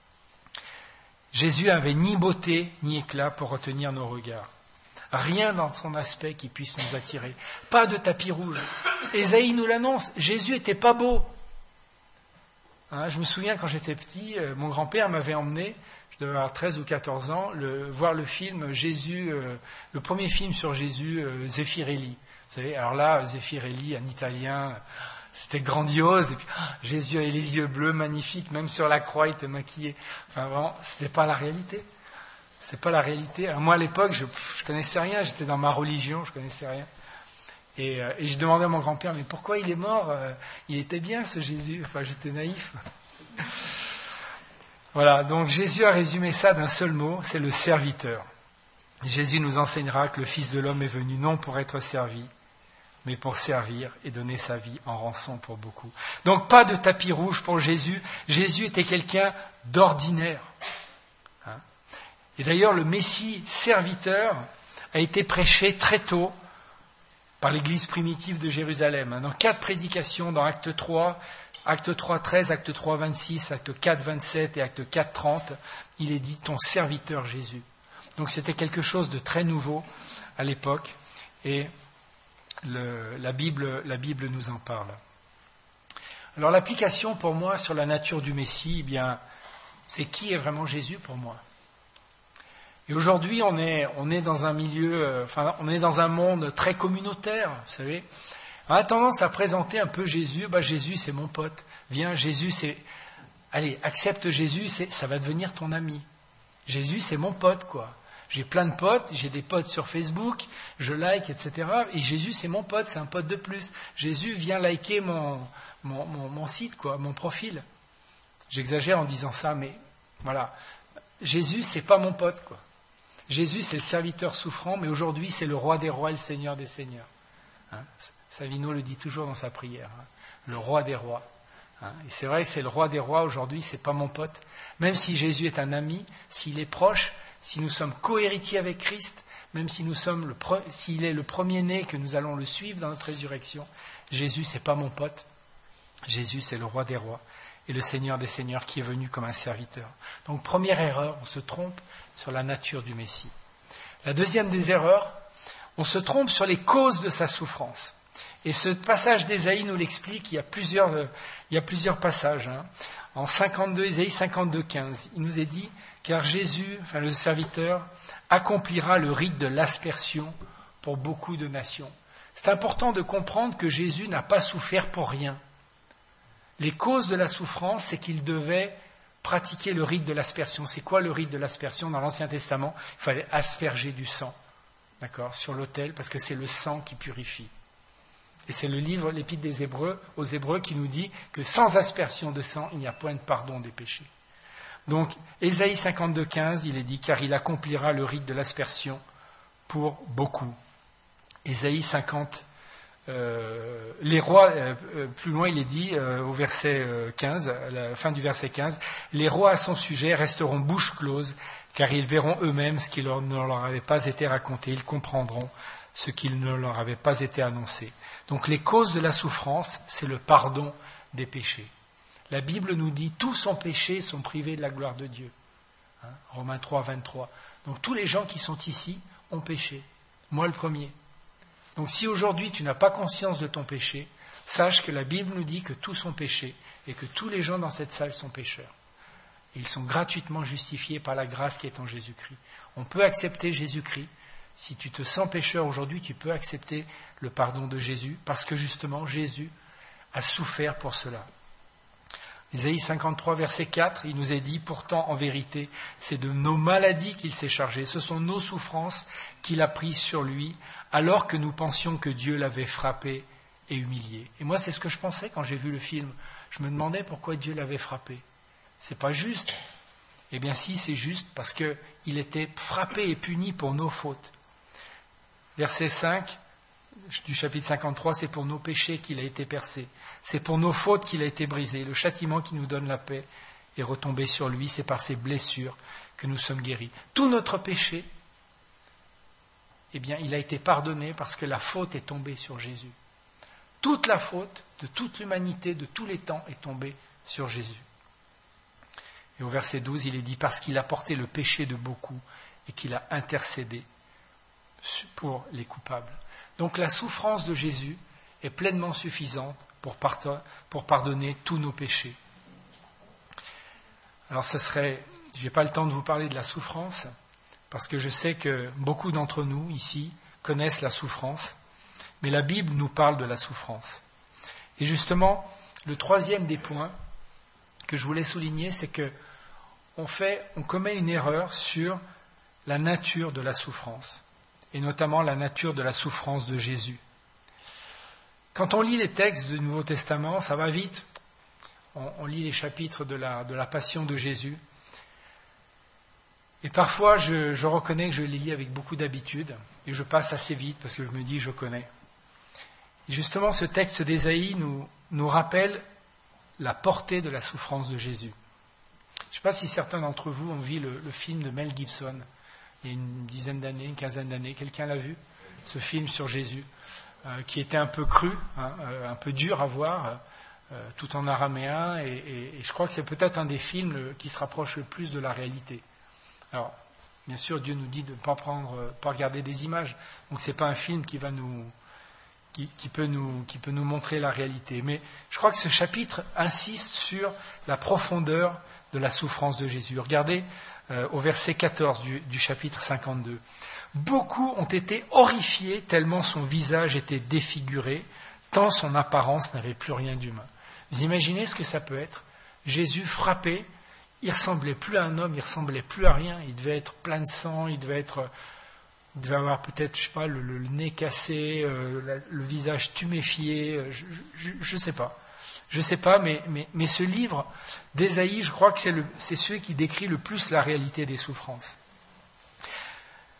Jésus n'avait ni beauté ni éclat pour retenir nos regards. Rien dans son aspect qui puisse nous attirer. Pas de tapis rouge. Ésaïe nous l'annonce, Jésus n'était pas beau. Je me souviens quand j'étais petit, mon grand-père m'avait emmené, je devais avoir 13 ou 14 ans, voir le film Jésus, le premier film sur Jésus, Zeffirelli. Vous savez, alors là, Zeffirelli, en italien, c'était grandiose. Et puis, Jésus avait les yeux bleus, magnifiques, même sur la croix, il était maquillé. Enfin, vraiment, c'était pas la réalité. C'est pas la réalité. Alors moi, à l'époque, je connaissais rien, j'étais dans ma religion, je connaissais rien. Et je demandais à mon grand-père, mais pourquoi il est mort? Il était bien, ce Jésus. Enfin, j'étais naïf. Voilà, donc Jésus a résumé ça d'un seul mot, c'est le serviteur. Jésus nous enseignera que le Fils de l'homme est venu non pour être servi, mais pour servir et donner sa vie en rançon pour beaucoup. Donc pas de tapis rouge pour Jésus. Jésus était quelqu'un d'ordinaire. Et d'ailleurs, le Messie serviteur a été prêché très tôt par l'Église primitive de Jérusalem. Dans 4 prédications, dans Acte 3, Acte 3, 13, Acte 3, 26, Acte 4, 27 et Acte 4, 30, il est dit « ton serviteur Jésus ». Donc c'était quelque chose de très nouveau à l'époque, et la Bible nous en parle. Alors l'application pour moi sur la nature du Messie, eh bien, c'est qui est vraiment Jésus pour moi. Et aujourd'hui, on est dans un milieu, on est dans un monde très communautaire, vous savez. On a tendance à présenter un peu Jésus. Jésus, c'est mon pote. Viens, Jésus, allez, accepte Jésus, ça va devenir ton ami. Jésus, c'est mon pote, quoi. J'ai plein de potes, j'ai des potes sur Facebook, je like, etc. Et Jésus, c'est mon pote, c'est un pote de plus. Jésus, viens liker mon site, quoi, mon profil. J'exagère en disant ça, mais voilà. Jésus, c'est pas mon pote, quoi. Jésus, c'est le serviteur souffrant, mais aujourd'hui, c'est le roi des rois et le seigneur des seigneurs. Savino le dit toujours dans sa prière. Le roi des rois. Et c'est vrai, c'est le roi des rois aujourd'hui, c'est pas mon pote. Même si Jésus est un ami, s'il est proche, si nous sommes co-héritiers avec Christ, même si s'il est le premier-né que nous allons le suivre dans notre résurrection, Jésus, c'est pas mon pote. Jésus, c'est le roi des rois et le Seigneur des seigneurs qui est venu comme un serviteur. Donc, première erreur, on se trompe sur la nature du Messie. La deuxième des erreurs, on se trompe sur les causes de sa souffrance. Et ce passage d'Ésaïe nous l'explique, il y a plusieurs passages. En 52, Ésaïe 52, 15, il nous est dit, car Jésus, enfin le serviteur, accomplira le rite de l'aspersion pour beaucoup de nations. C'est important de comprendre que Jésus n'a pas souffert pour rien. Les causes de la souffrance, c'est qu'il devait pratiquer le rite de l'aspersion. C'est quoi le rite de l'aspersion? Dans l'Ancien Testament, il fallait asperger du sang, d'accord, sur l'autel, parce que c'est le sang qui purifie. Et c'est le livre, l'Épître aux Hébreux, qui nous dit que sans aspersion de sang, il n'y a point de pardon des péchés. Donc, Ésaïe 52, 15, il est dit, car il accomplira le rite de l'aspersion pour beaucoup. Ésaïe 50, les rois, plus loin il est dit, au verset 15, à la fin du verset 15, les rois à son sujet resteront bouche close, car ils verront eux-mêmes ce qui ne leur avait pas été raconté, ils comprendront ce qui ne leur avait pas été annoncé. Donc les causes de la souffrance, c'est le pardon des péchés. La Bible nous dit tous sans péché sont privés de la gloire de Dieu. Romains 3, 23. Donc tous les gens qui sont ici ont péché. Moi le premier. Donc si aujourd'hui tu n'as pas conscience de ton péché, sache que la Bible nous dit que tous ont péché et que tous les gens dans cette salle sont pécheurs. Et ils sont gratuitement justifiés par la grâce qui est en Jésus-Christ. On peut accepter Jésus-Christ. Si tu te sens pécheur aujourd'hui, tu peux accepter le pardon de Jésus, parce que justement, Jésus a souffert pour cela. Ésaïe 53, verset 4, il nous est dit, pourtant, en vérité, c'est de nos maladies qu'il s'est chargé, ce sont nos souffrances qu'il a prises sur lui, alors que nous pensions que Dieu l'avait frappé et humilié. Et moi, c'est ce que je pensais quand j'ai vu le film. Je me demandais pourquoi Dieu l'avait frappé. C'est pas juste. Eh bien si, c'est juste, parce qu'il était frappé et puni pour nos fautes. Verset 5 du chapitre 53, c'est pour nos péchés qu'il a été percé. C'est pour nos fautes qu'il a été brisé. Le châtiment qui nous donne la paix est retombé sur lui. C'est par ses blessures que nous sommes guéris. Tout notre péché, eh bien, il a été pardonné parce que la faute est tombée sur Jésus. Toute la faute de toute l'humanité, de tous les temps, est tombée sur Jésus. Et au verset 12, il est dit, parce qu'il a porté le péché de beaucoup et qu'il a intercédé pour les coupables. Donc la souffrance de Jésus est pleinement suffisante pour pardonner tous nos péchés. Alors je n'ai pas le temps de vous parler de la souffrance, parce que je sais que beaucoup d'entre nous ici connaissent la souffrance, mais la Bible nous parle de la souffrance. Et justement, le troisième des points que je voulais souligner, c'est que on commet une erreur sur la nature de la souffrance, et notamment la nature de la souffrance de Jésus. Quand on lit les textes du Nouveau Testament, ça va vite. On lit les chapitres de la Passion de Jésus. Et parfois, je reconnais que je les lis avec beaucoup d'habitude, et je passe assez vite parce que je me dis, je connais. Et justement, ce texte d'Ésaïe nous rappelle la portée de la souffrance de Jésus. Je ne sais pas si certains d'entre vous ont vu le film de Mel Gibson, il y a une dizaine d'années, une quinzaine d'années. Quelqu'un l'a vu, ce film sur Jésus, qui était un peu cru, un peu dur à voir, tout en araméen, et je crois que c'est peut-être un des films qui se rapproche le plus de la réalité. Alors, bien sûr, Dieu nous dit de ne pas regarder des images, donc ce n'est pas un film qui peut nous montrer la réalité. Mais je crois que ce chapitre insiste sur la profondeur de la souffrance de Jésus. Regardez au verset 14 du chapitre 52. Beaucoup ont été horrifiés tellement son visage était défiguré, tant son apparence n'avait plus rien d'humain. Vous imaginez ce que ça peut être? Jésus frappé, il ressemblait plus à un homme, il ressemblait plus à rien, il devait être plein de sang, il devait avoir peut-être, je sais pas, le nez cassé, le visage tuméfié, je sais pas. Je sais pas, mais ce livre d'Ésaïe, je crois que c'est celui qui décrit le plus la réalité des souffrances.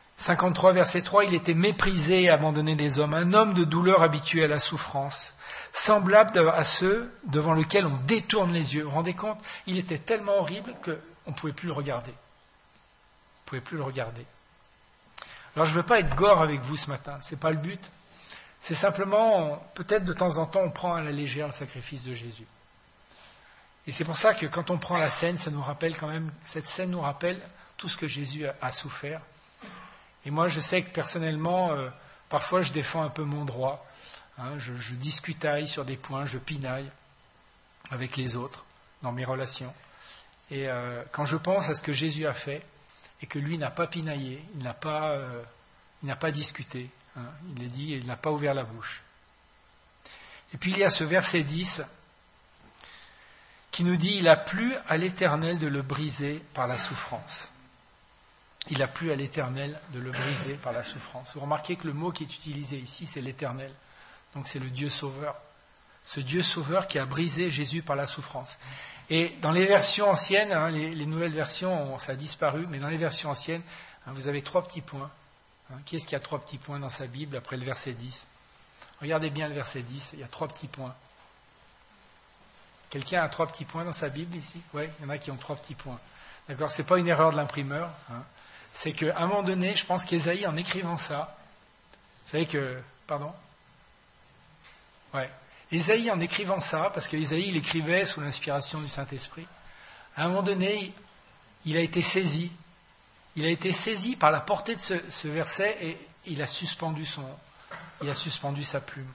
53, verset 3, il était méprisé et abandonné des hommes, un homme de douleur habitué à la souffrance. semblable à ceux devant lesquels on détourne les yeux. Vous vous rendez compte? Il était tellement horrible qu'on ne pouvait plus le regarder. On ne pouvait plus le regarder. Alors je ne veux pas être gore avec vous ce matin, ce n'est pas le but. C'est simplement, peut-être de temps en temps, on prend à la légère le sacrifice de Jésus. Et c'est pour ça que quand on prend la scène, ça nous rappelle quand même, cette scène nous rappelle tout ce que Jésus a souffert. Et moi, je sais que personnellement, parfois je défends un peu mon droit. Je discutaille sur des points, je pinaille avec les autres dans mes relations. Et quand je pense à ce que Jésus a fait, et que lui n'a pas pinaillé, il n'a pas discuté, il est dit, il n'a pas ouvert la bouche. Et puis il y a ce verset 10 qui nous dit « Il a plu à l'Éternel de le briser par la souffrance ». Il a plu à l'Éternel de le briser par la souffrance. Vous remarquez que le mot qui est utilisé ici, c'est l'Éternel. Donc c'est le Dieu sauveur. Ce Dieu sauveur qui a brisé Jésus par la souffrance. Et dans les versions anciennes, les nouvelles versions, ça a disparu, mais dans les versions anciennes, vous avez 3 petits points. Qui est-ce qui a 3 petits points dans sa Bible après le verset 10? Regardez bien le verset 10, il y a 3 petits points. Quelqu'un a 3 petits points dans sa Bible ici? Oui, il y en a qui ont 3 petits points. D'accord, c'est pas une erreur de l'imprimeur. C'est qu'à un moment donné, je pense qu'Ésaïe, en écrivant ça, vous savez que... Pardon? Ouais. Ésaïe, en écrivant ça, parce qu'Ésaïe, il écrivait sous l'inspiration du Saint-Esprit, à un moment donné, il a été saisi. Il a été saisi par la portée de ce verset et il a suspendu sa plume.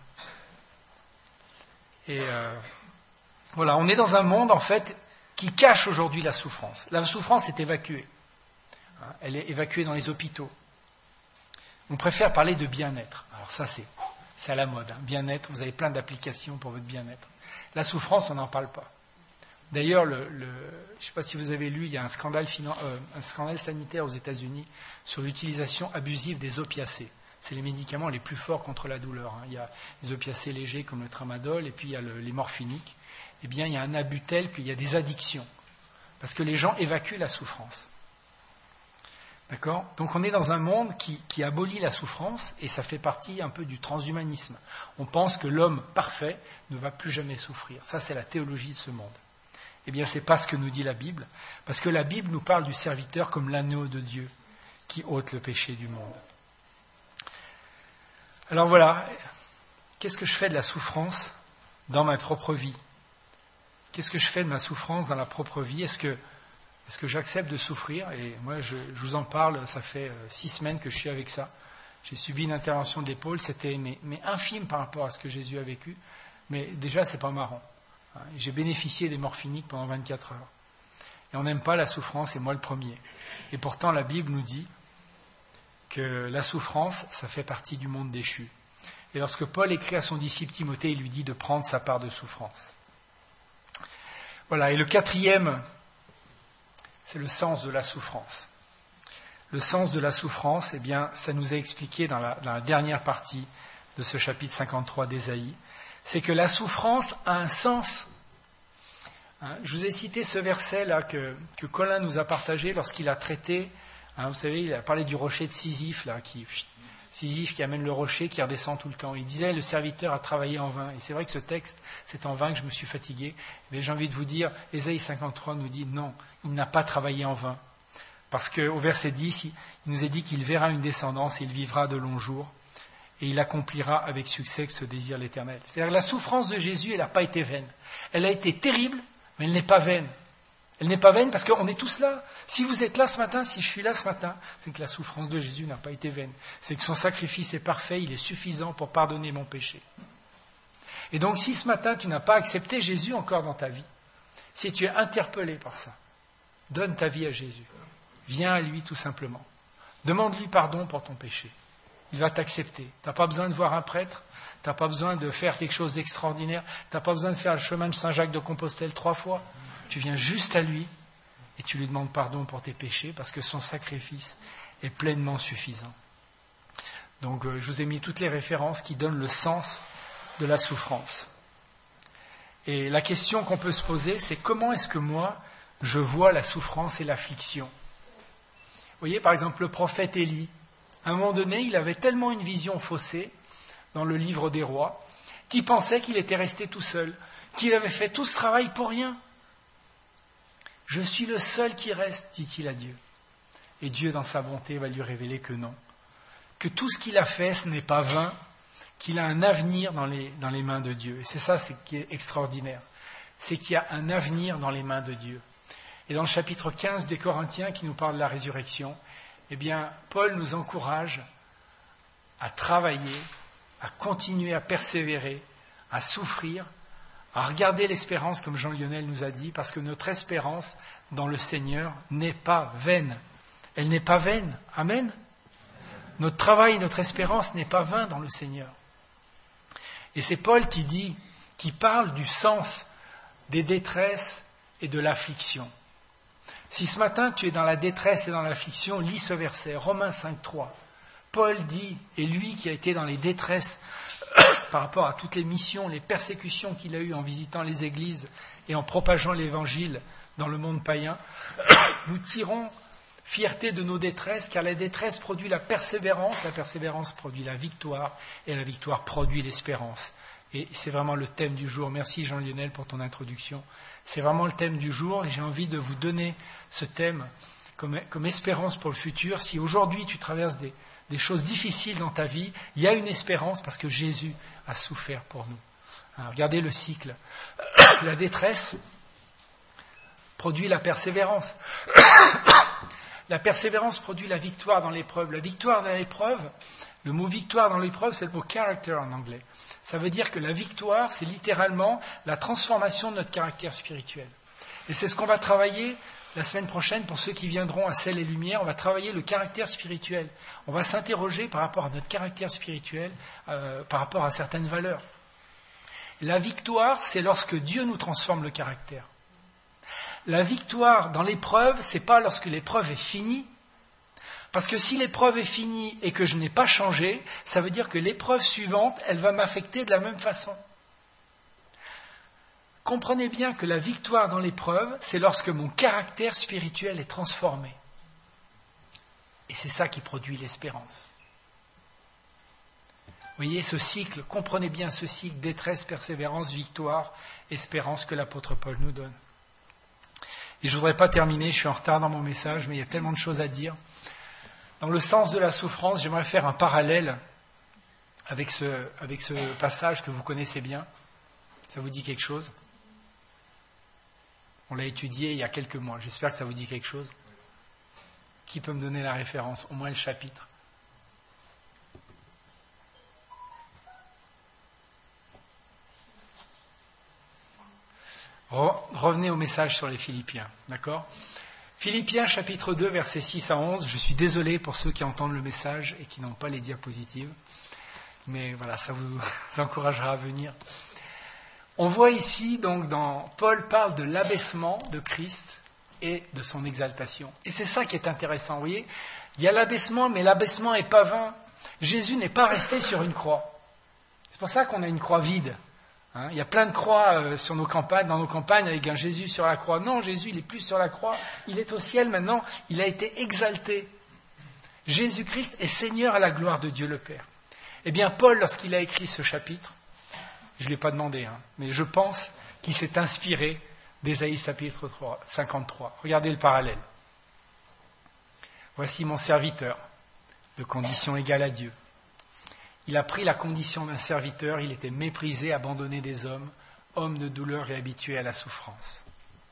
Et voilà, on est dans un monde, en fait, qui cache aujourd'hui la souffrance. La souffrance est évacuée. Elle est évacuée dans les hôpitaux. On préfère parler de bien-être. Alors ça, c'est à la mode. Bien-être, vous avez plein d'applications pour votre bien-être. La souffrance, on n'en parle pas. D'ailleurs, je ne sais pas si vous avez lu, il y a un scandale sanitaire aux États-Unis sur l'utilisation abusive des opiacés. C'est les médicaments les plus forts contre la douleur. Il y a les opiacés légers comme le tramadol et puis il y a les morphiniques. Eh bien, il y a un abus tel qu'il y a des addictions. Parce que les gens évacuent la souffrance. D'accord ? Donc on est dans un monde qui abolit la souffrance et ça fait partie un peu du transhumanisme. On pense que l'homme parfait ne va plus jamais souffrir. Ça, c'est la théologie de ce monde. Eh bien, ce n'est pas ce que nous dit la Bible, parce que la Bible nous parle du serviteur comme l'agneau de Dieu qui ôte le péché du monde. Alors voilà, qu'est-ce que je fais de la souffrance dans ma propre vie ? Qu'est-ce que je fais de ma souffrance dans la propre vie ? Est-ce que j'accepte de souffrir ? Et moi, je vous en parle, ça fait 6 semaines que je suis avec ça. J'ai subi une intervention de l'épaule, c'était mais infime par rapport à ce que Jésus a vécu, mais déjà, c'est pas marrant. J'ai bénéficié des morphiniques pendant 24 heures. Et on n'aime pas la souffrance, et moi le premier. Et pourtant, la Bible nous dit que la souffrance, ça fait partie du monde déchu. Et lorsque Paul écrit à son disciple Timothée, il lui dit de prendre sa part de souffrance. Voilà, et le 4e, c'est le sens de la souffrance. Le sens de la souffrance, eh bien, ça nous est expliqué dans la dernière partie de ce chapitre 53 d'Ésaïe. C'est que la souffrance a un sens. Je vous ai cité ce verset-là que Colin nous a partagé lorsqu'il a traité, vous savez, il a parlé du rocher de Sisyphe, Sisyphe qui amène le rocher, qui redescend tout le temps. Il disait, le serviteur a travaillé en vain. Et c'est vrai que ce texte, c'est en vain que je me suis fatigué. Mais j'ai envie de vous dire, Ésaïe 53 nous dit, non, il n'a pas travaillé en vain. Parce qu'au verset 10, il nous est dit qu'il verra une descendance et il vivra de longs jours. Et il accomplira avec succès ce désir l'Éternel. C'est-à-dire que la souffrance de Jésus, elle n'a pas été vaine. Elle a été terrible, mais elle n'est pas vaine. Elle n'est pas vaine parce qu'on est tous là. Si vous êtes là ce matin, si je suis là ce matin, c'est que la souffrance de Jésus n'a pas été vaine. C'est que son sacrifice est parfait, il est suffisant pour pardonner mon péché. Et donc si ce matin tu n'as pas accepté Jésus encore dans ta vie, si tu es interpellé par ça, donne ta vie à Jésus. Viens à lui tout simplement. Demande-lui pardon pour ton péché. Il va t'accepter. Tu n'as pas besoin de voir un prêtre, tu n'as pas besoin de faire quelque chose d'extraordinaire, tu n'as pas besoin de faire le chemin de Saint-Jacques de Compostelle 3 fois. Tu viens juste à lui et tu lui demandes pardon pour tes péchés parce que son sacrifice est pleinement suffisant. Donc je vous ai mis toutes les références qui donnent le sens de la souffrance. Et la question qu'on peut se poser, c'est comment est-ce que moi, je vois la souffrance et l'affliction ? Vous voyez, par exemple, le prophète Élie, à un moment donné, il avait tellement une vision faussée dans le livre des rois qui pensait qu'il était resté tout seul, qu'il avait fait tout ce travail pour rien. Je suis le seul qui reste, dit-il à Dieu. Et Dieu, dans sa bonté, va lui révéler que non. Que tout ce qu'il a fait, ce n'est pas vain, qu'il a un avenir dans les mains de Dieu. Et c'est ça qui est extraordinaire. C'est qu'il y a un avenir dans les mains de Dieu. Et dans le chapitre 15 des Corinthiens, qui nous parle de la résurrection, eh bien, Paul nous encourage à travailler, à continuer à persévérer, à souffrir, à regarder l'espérance, comme Jean-Lionel nous a dit, parce que notre espérance dans le Seigneur n'est pas vaine. Elle n'est pas vaine. Amen. Notre travail, notre espérance n'est pas vain dans le Seigneur. Et c'est Paul qui parle du sens des détresses et de l'affliction. Si ce matin tu es dans la détresse et dans l'affliction, lis ce verset, Romains 5,3. Paul dit, et lui qui a été dans les détresses par rapport à toutes les missions, les persécutions qu'il a eues en visitant les églises et en propageant l'évangile dans le monde païen, nous tirons fierté de nos détresses, car la détresse produit la persévérance produit la victoire, et la victoire produit l'espérance. Et c'est vraiment le thème du jour. Merci Jean-Lionel pour ton introduction. C'est vraiment le thème du jour, et j'ai envie de vous donner ce thème comme espérance pour le futur. Si aujourd'hui tu traverses des choses difficiles dans ta vie, il y a une espérance parce que Jésus a souffert pour nous. Alors, regardez le cycle. La détresse produit la persévérance. La persévérance produit la victoire dans l'épreuve. La victoire dans l'épreuve, le mot victoire dans l'épreuve, c'est le mot character en anglais. Ça veut dire que la victoire, c'est littéralement la transformation de notre caractère spirituel. Et c'est ce qu'on va travailler la semaine prochaine pour ceux qui viendront à Sel et Lumière. On va travailler le caractère spirituel. On va s'interroger par rapport à notre caractère spirituel, par rapport à certaines valeurs. La victoire, c'est lorsque Dieu nous transforme le caractère. La victoire dans l'épreuve, c'est pas lorsque l'épreuve est finie. Parce que si l'épreuve est finie et que je n'ai pas changé, ça veut dire que l'épreuve suivante, elle va m'affecter de la même façon. Comprenez bien que la victoire dans l'épreuve, c'est lorsque mon caractère spirituel est transformé. Et c'est ça qui produit l'espérance. Vous voyez ce cycle, comprenez bien ce cycle, détresse, persévérance, victoire, espérance que l'apôtre Paul nous donne. Et je ne voudrais pas terminer, je suis en retard dans mon message, mais il y a tellement de choses à dire. Dans le sens de la souffrance, j'aimerais faire un parallèle avec ce passage que vous connaissez bien. Ça vous dit quelque chose ? On l'a étudié il y a quelques mois. J'espère que ça vous dit quelque chose. Qui peut me donner la référence, au moins le chapitre ? Revenez au message sur les Philippiens, d'accord ? Philippiens chapitre 2, versets 6 à 11. Je suis désolé pour ceux qui entendent le message et qui n'ont pas les diapositives. Mais voilà, ça vous encouragera à venir. On voit ici, donc, Paul parle de l'abaissement de Christ et de son exaltation. Et c'est ça qui est intéressant, vous voyez ? Il y a l'abaissement, mais l'abaissement n'est pas vain. Jésus n'est pas resté sur une croix. C'est pour ça qu'on a une croix vide. Il y a plein de croix dans nos campagnes, avec un Jésus sur la croix. Non, Jésus, il n'est plus sur la croix, il est au ciel maintenant, il a été exalté. Jésus-Christ est Seigneur à la gloire de Dieu le Père. Eh bien, Paul, lorsqu'il a écrit ce chapitre, je ne l'ai pas demandé, mais je pense qu'il s'est inspiré d'Ésaïe chapitre 53. Regardez le parallèle. Voici mon serviteur, de condition égale à Dieu. Il a pris la condition d'un serviteur, il était méprisé, abandonné des hommes, homme de douleur et habitué à la souffrance.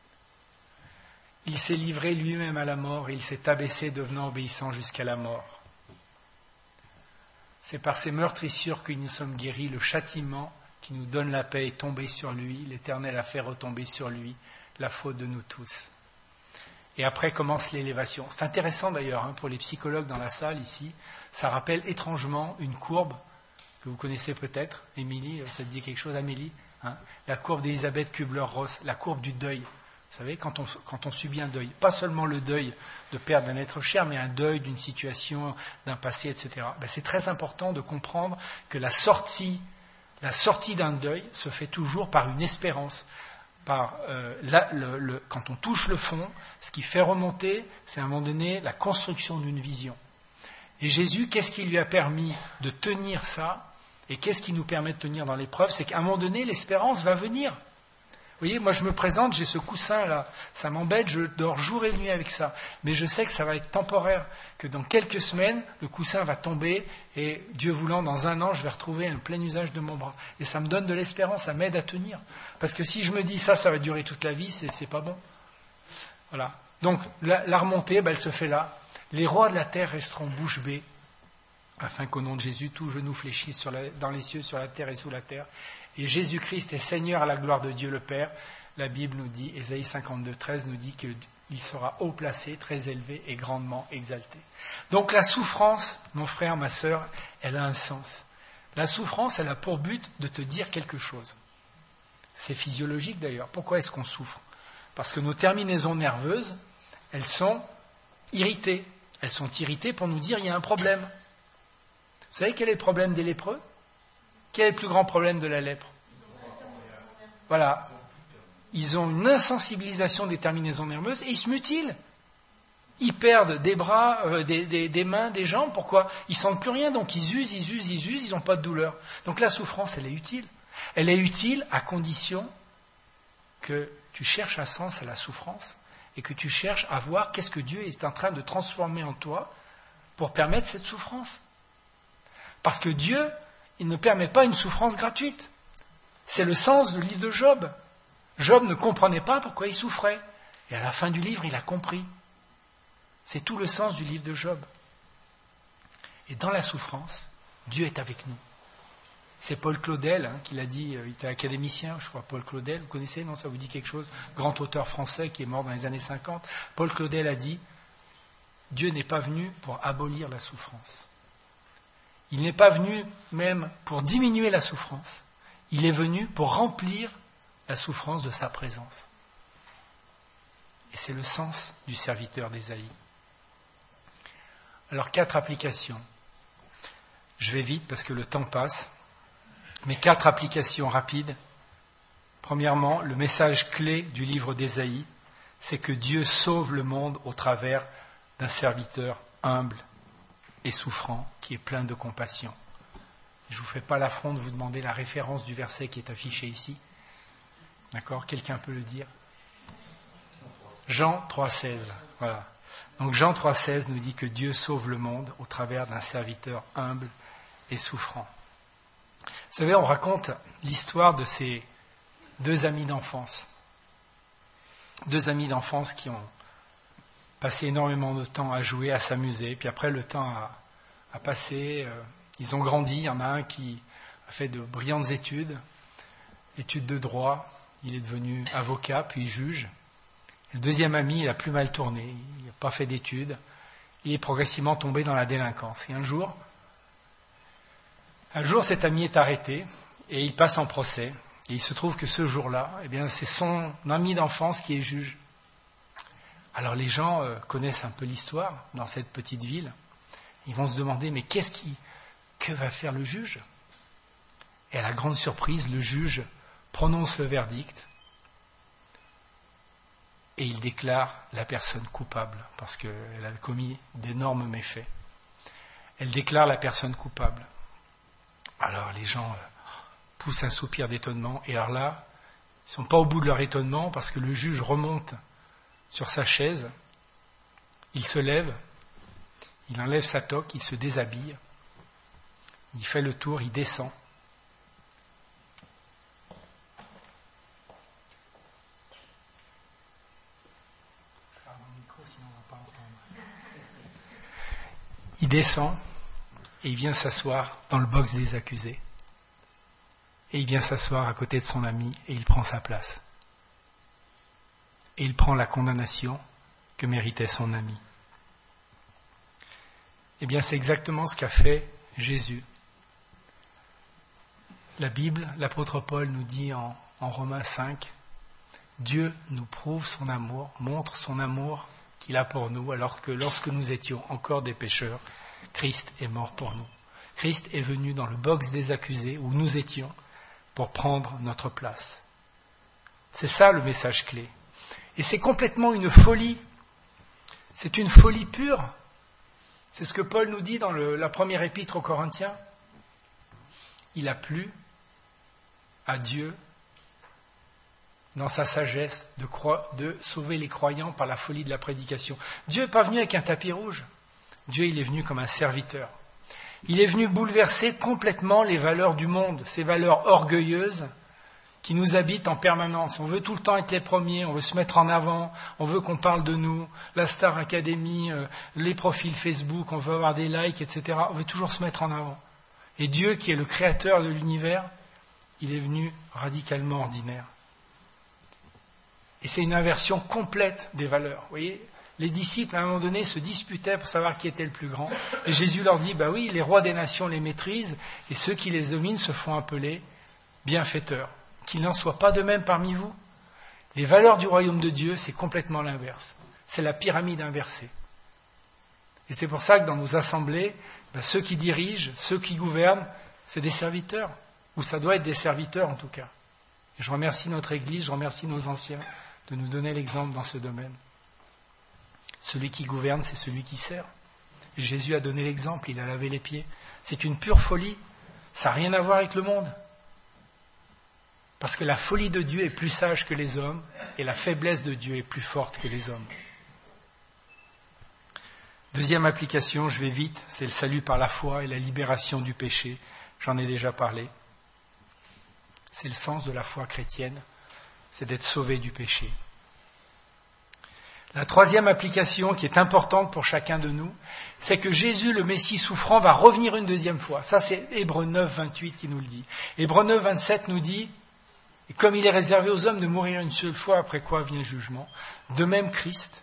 Il s'est livré lui-même à la mort et il s'est abaissé, devenant obéissant jusqu'à la mort. C'est par ses meurtrissures que nous sommes guéris. Le châtiment qui nous donne la paix est tombé sur lui. L'Éternel a fait retomber sur lui la faute de nous tous. Et après commence l'élévation. C'est intéressant d'ailleurs pour les psychologues dans la salle ici. Ça rappelle étrangement une courbe que vous connaissez peut-être. Émilie, ça te dit quelque chose, Amélie ? La courbe d'Elisabeth Kubler-Ross, la courbe du deuil. Vous savez, quand on subit un deuil, pas seulement le deuil de perdre un être cher, mais un deuil d'une situation, d'un passé, etc. C'est très important de comprendre que la sortie d'un deuil se fait toujours par une espérance. Quand on touche le fond, ce qui fait remonter, c'est à un moment donné la construction d'une vision. Et Jésus, qu'est-ce qui lui a permis de tenir ça ? Et qu'est-ce qui nous permet de tenir dans l'épreuve? C'est qu'à un moment donné, l'espérance va venir. Vous voyez, moi je me présente, j'ai ce coussin-là, ça m'embête, je dors jour et nuit avec ça. Mais je sais que ça va être temporaire, que dans quelques semaines, le coussin va tomber et Dieu voulant, dans 1 an, je vais retrouver un plein usage de mon bras. Et ça me donne de l'espérance, ça m'aide à tenir. Parce que si je me dis ça va durer toute la vie, c'est pas bon. Voilà. Donc la remontée, elle se fait là. Les rois de la terre resteront bouche bée, afin qu'au nom de Jésus, tout genou fléchisse dans les cieux, sur la terre et sous la terre. Et Jésus-Christ est Seigneur à la gloire de Dieu le Père. La Bible nous dit, Ésaïe 52, 13 nous dit qu'il sera haut placé, très élevé et grandement exalté. Donc la souffrance, mon frère, ma sœur, elle a un sens. La souffrance, elle a pour but de te dire quelque chose. C'est physiologique d'ailleurs. Pourquoi est-ce qu'on souffre? Parce que nos terminaisons nerveuses, elles sont irritées. Elles sont irritées pour nous dire il y a un problème. Vous savez quel est le problème des lépreux? Quel est le plus grand problème de la lèpre? Voilà. Ils ont une insensibilisation des terminaisons nerveuses et ils se mutilent. Ils perdent des bras, des mains, des jambes. Pourquoi? Ils sentent plus rien, donc ils usent, ils n'ont pas de douleur. Donc la souffrance, elle est utile. Elle est utile à condition que tu cherches un sens à la souffrance et que tu cherches à voir qu'est-ce que Dieu est en train de transformer en toi pour permettre cette souffrance. Parce que Dieu, il ne permet pas une souffrance gratuite. C'est le sens du livre de Job. Job ne comprenait pas pourquoi il souffrait. Et à la fin du livre, il a compris. C'est tout le sens du livre de Job. Et dans la souffrance, Dieu est avec nous. C'est Paul Claudel qui l'a dit, il était académicien, je crois, Paul Claudel, vous connaissez, non, ça vous dit quelque chose? Grand auteur français qui est mort dans les années 50. Paul Claudel a dit, Dieu n'est pas venu pour abolir la souffrance. Il n'est pas venu même pour diminuer la souffrance. Il est venu pour remplir la souffrance de sa présence. Et c'est le sens du serviteur d'Ésaïe. Alors, 4 applications. Je vais vite parce que le temps passe. Mais 4 applications rapides. Premièrement, le message clé du livre d'Ésaïe, c'est que Dieu sauve le monde au travers d'un serviteur humble et souffrant qui est plein de compassion. Je ne vous fais pas l'affront de vous demander la référence du verset qui est affiché ici. D'accord? Quelqu'un peut le dire? Jean 3,16. Voilà. Donc Jean 3,16 nous dit que Dieu sauve le monde au travers d'un serviteur humble et souffrant. Vous savez, on raconte l'histoire de ces 2 amis d'enfance. 2 amis d'enfance qui ont passé énormément de temps à jouer, à s'amuser. Puis après, le temps a passé. Ils ont grandi. Il y en a un qui a fait de brillantes études de droit. Il est devenu avocat, puis juge. Et le deuxième ami, il a plus mal tourné. Il n'a pas fait d'études. Il est progressivement tombé dans la délinquance. Et un jour, cet ami est arrêté et il passe en procès. Et il se trouve que ce jour-là, c'est son ami d'enfance qui est juge. Alors les gens connaissent un peu l'histoire dans cette petite ville. Ils vont se demander, mais que va faire le juge? Et à la grande surprise, le juge prononce le verdict et il déclare la personne coupable parce qu'elle a commis d'énormes méfaits. Elle déclare la personne coupable. Alors les gens poussent un soupir d'étonnement et alors là, ils ne sont pas au bout de leur étonnement parce que le juge remonte sur sa chaise, il se lève, il enlève sa toque, il se déshabille, il fait le tour, il descend. Il descend et il vient s'asseoir dans le box des accusés. Et il vient s'asseoir à côté de son ami et il prend sa place. Et il prend la condamnation que méritait son ami. C'est exactement ce qu'a fait Jésus. La Bible, l'apôtre Paul nous dit en Romains 5, Dieu nous prouve son amour, montre son amour qu'il a pour nous, alors que lorsque nous étions encore des pécheurs, Christ est mort pour nous. Christ est venu dans le box des accusés où nous étions pour prendre notre place. C'est ça le message clé. Et c'est complètement une folie. C'est une folie pure. C'est ce que Paul nous dit dans la première épître aux Corinthiens. il a plu à Dieu, dans sa sagesse, de sauver les croyants par la folie de la prédication. Dieu n'est pas venu avec un tapis rouge. Dieu, il est venu comme un serviteur. Il est venu bouleverser complètement les valeurs du monde, ces valeurs orgueilleuses qui nous habitent en permanence. On veut tout le temps être les premiers, on veut se mettre en avant, on veut qu'on parle de nous, la Star Academy, les profils Facebook, on veut avoir des likes, etc. On veut toujours se mettre en avant. Et Dieu, qui est le créateur de l'univers, il est venu radicalement ordinaire. Et c'est une inversion complète des valeurs. Vous voyez, les disciples, à un moment donné, se disputaient pour savoir qui était le plus grand. Et Jésus leur dit, bah oui, les rois des nations les maîtrisent, et ceux qui les dominent se font appeler bienfaiteurs. Qu'il n'en soit pas de même parmi vous. Les valeurs du royaume de Dieu, c'est complètement l'inverse. C'est la pyramide inversée. Et c'est pour ça que dans nos assemblées, ceux qui dirigent, ceux qui gouvernent, c'est des serviteurs. Ou ça doit être des serviteurs en tout cas. Et je remercie notre Église, je remercie nos anciens de nous donner l'exemple dans ce domaine. Celui qui gouverne, c'est celui qui sert. Et Jésus a donné l'exemple, il a lavé les pieds. C'est une pure folie. Ça n'a rien à voir avec le monde. Parce que la folie de Dieu est plus sage que les hommes et la faiblesse de Dieu est plus forte que les hommes. Deuxième application, je vais vite, c'est le salut par la foi et la libération du péché. J'en ai déjà parlé. C'est le sens de la foi chrétienne, c'est d'être sauvé du péché. La troisième application qui est importante pour chacun de nous, c'est que Jésus, le Messie souffrant, va revenir une deuxième fois. Ça, c'est Hébreux 9, 28 qui nous le dit. Hébreux 9, 27 nous dit, et comme il est réservé aux hommes de mourir une seule fois, après quoi vient le jugement, de même Christ,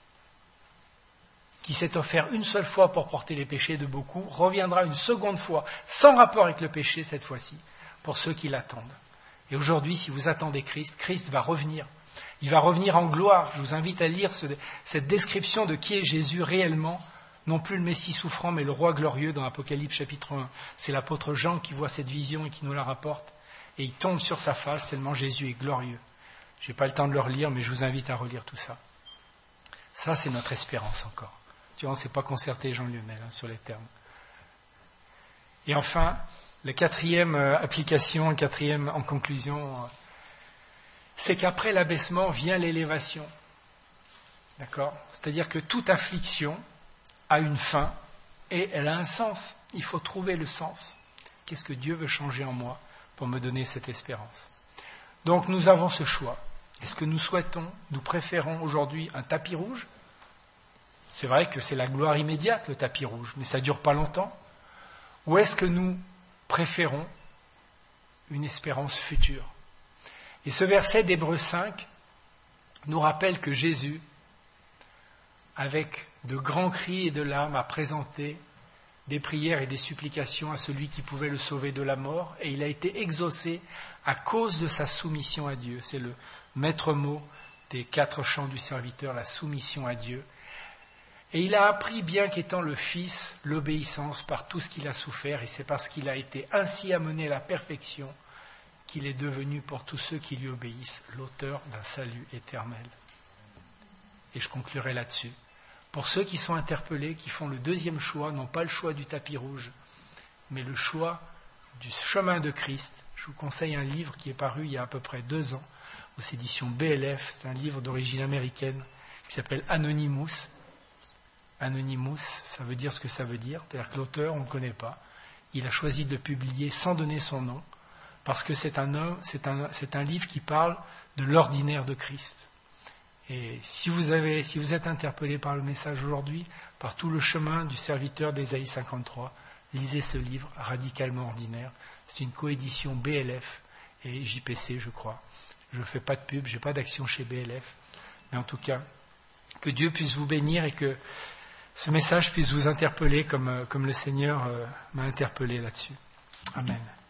qui s'est offert une seule fois pour porter les péchés de beaucoup, reviendra une seconde fois, sans rapport avec le péché cette fois-ci, pour ceux qui l'attendent. Et aujourd'hui, si vous attendez Christ, Christ va revenir. Il va revenir en gloire. Je vous invite à lire cette description de qui est Jésus réellement, non plus le Messie souffrant, mais le roi glorieux dans Apocalypse chapitre 1. C'est l'apôtre Jean qui voit cette vision et qui nous la rapporte. Et il tombe sur sa face tellement Jésus est glorieux. Je n'ai pas le temps de le relire, mais je vous invite à relire tout ça. Ça, c'est notre espérance encore. Tu vois, on ne s'est pas concerté, Jean-Lionel, sur les termes. Et enfin, la quatrième application, quatrième en conclusion, c'est qu'après l'abaissement vient l'élévation. D'accord ? C'est-à-dire que toute affliction a une fin et elle a un sens. Il faut trouver le sens. Qu'est-ce que Dieu veut changer en moi pour me donner cette espérance ? Donc nous avons ce choix. Est-ce que nous préférons aujourd'hui un tapis rouge ? C'est vrai que c'est la gloire immédiate, le tapis rouge, mais ça ne dure pas longtemps. Ou est-ce que nous préférons une espérance future ? Et ce verset d'Hébreux 5 nous rappelle que Jésus, avec de grands cris et de larmes, a présenté des prières et des supplications à celui qui pouvait le sauver de la mort, et il a été exaucé à cause de sa soumission à Dieu. C'est le maître mot des 4 chants du serviteur, la soumission à Dieu. Et il a appris, bien qu'étant le Fils, l'obéissance par tout ce qu'il a souffert, et c'est parce qu'il a été ainsi amené à la perfection qu'il est devenu pour tous ceux qui lui obéissent l'auteur d'un salut éternel. Et je conclurai là-dessus. Pour ceux qui sont interpellés, qui font le deuxième choix, non pas le choix du tapis rouge, mais le choix du chemin de Christ, je vous conseille un livre qui est paru il y a à peu près 2 ans, aux éditions BLF, c'est un livre d'origine américaine, qui s'appelle Anonymous. Anonymous, ça veut dire ce que ça veut dire, c'est-à-dire que l'auteur, on ne le connaît pas. Il a choisi de le publier sans donner son nom, parce que c'est un livre qui parle de l'ordinaire de Christ. Et si vous êtes interpellé par le message aujourd'hui, par tout le chemin du serviteur d'Ésaïe 53, lisez ce livre radicalement ordinaire. C'est une coédition BLF et JPC, je crois. Je ne fais pas de pub, je n'ai pas d'action chez BLF, mais en tout cas, que Dieu puisse vous bénir et que ce message puisse vous interpeller comme le Seigneur m'a interpellé là-dessus. Amen.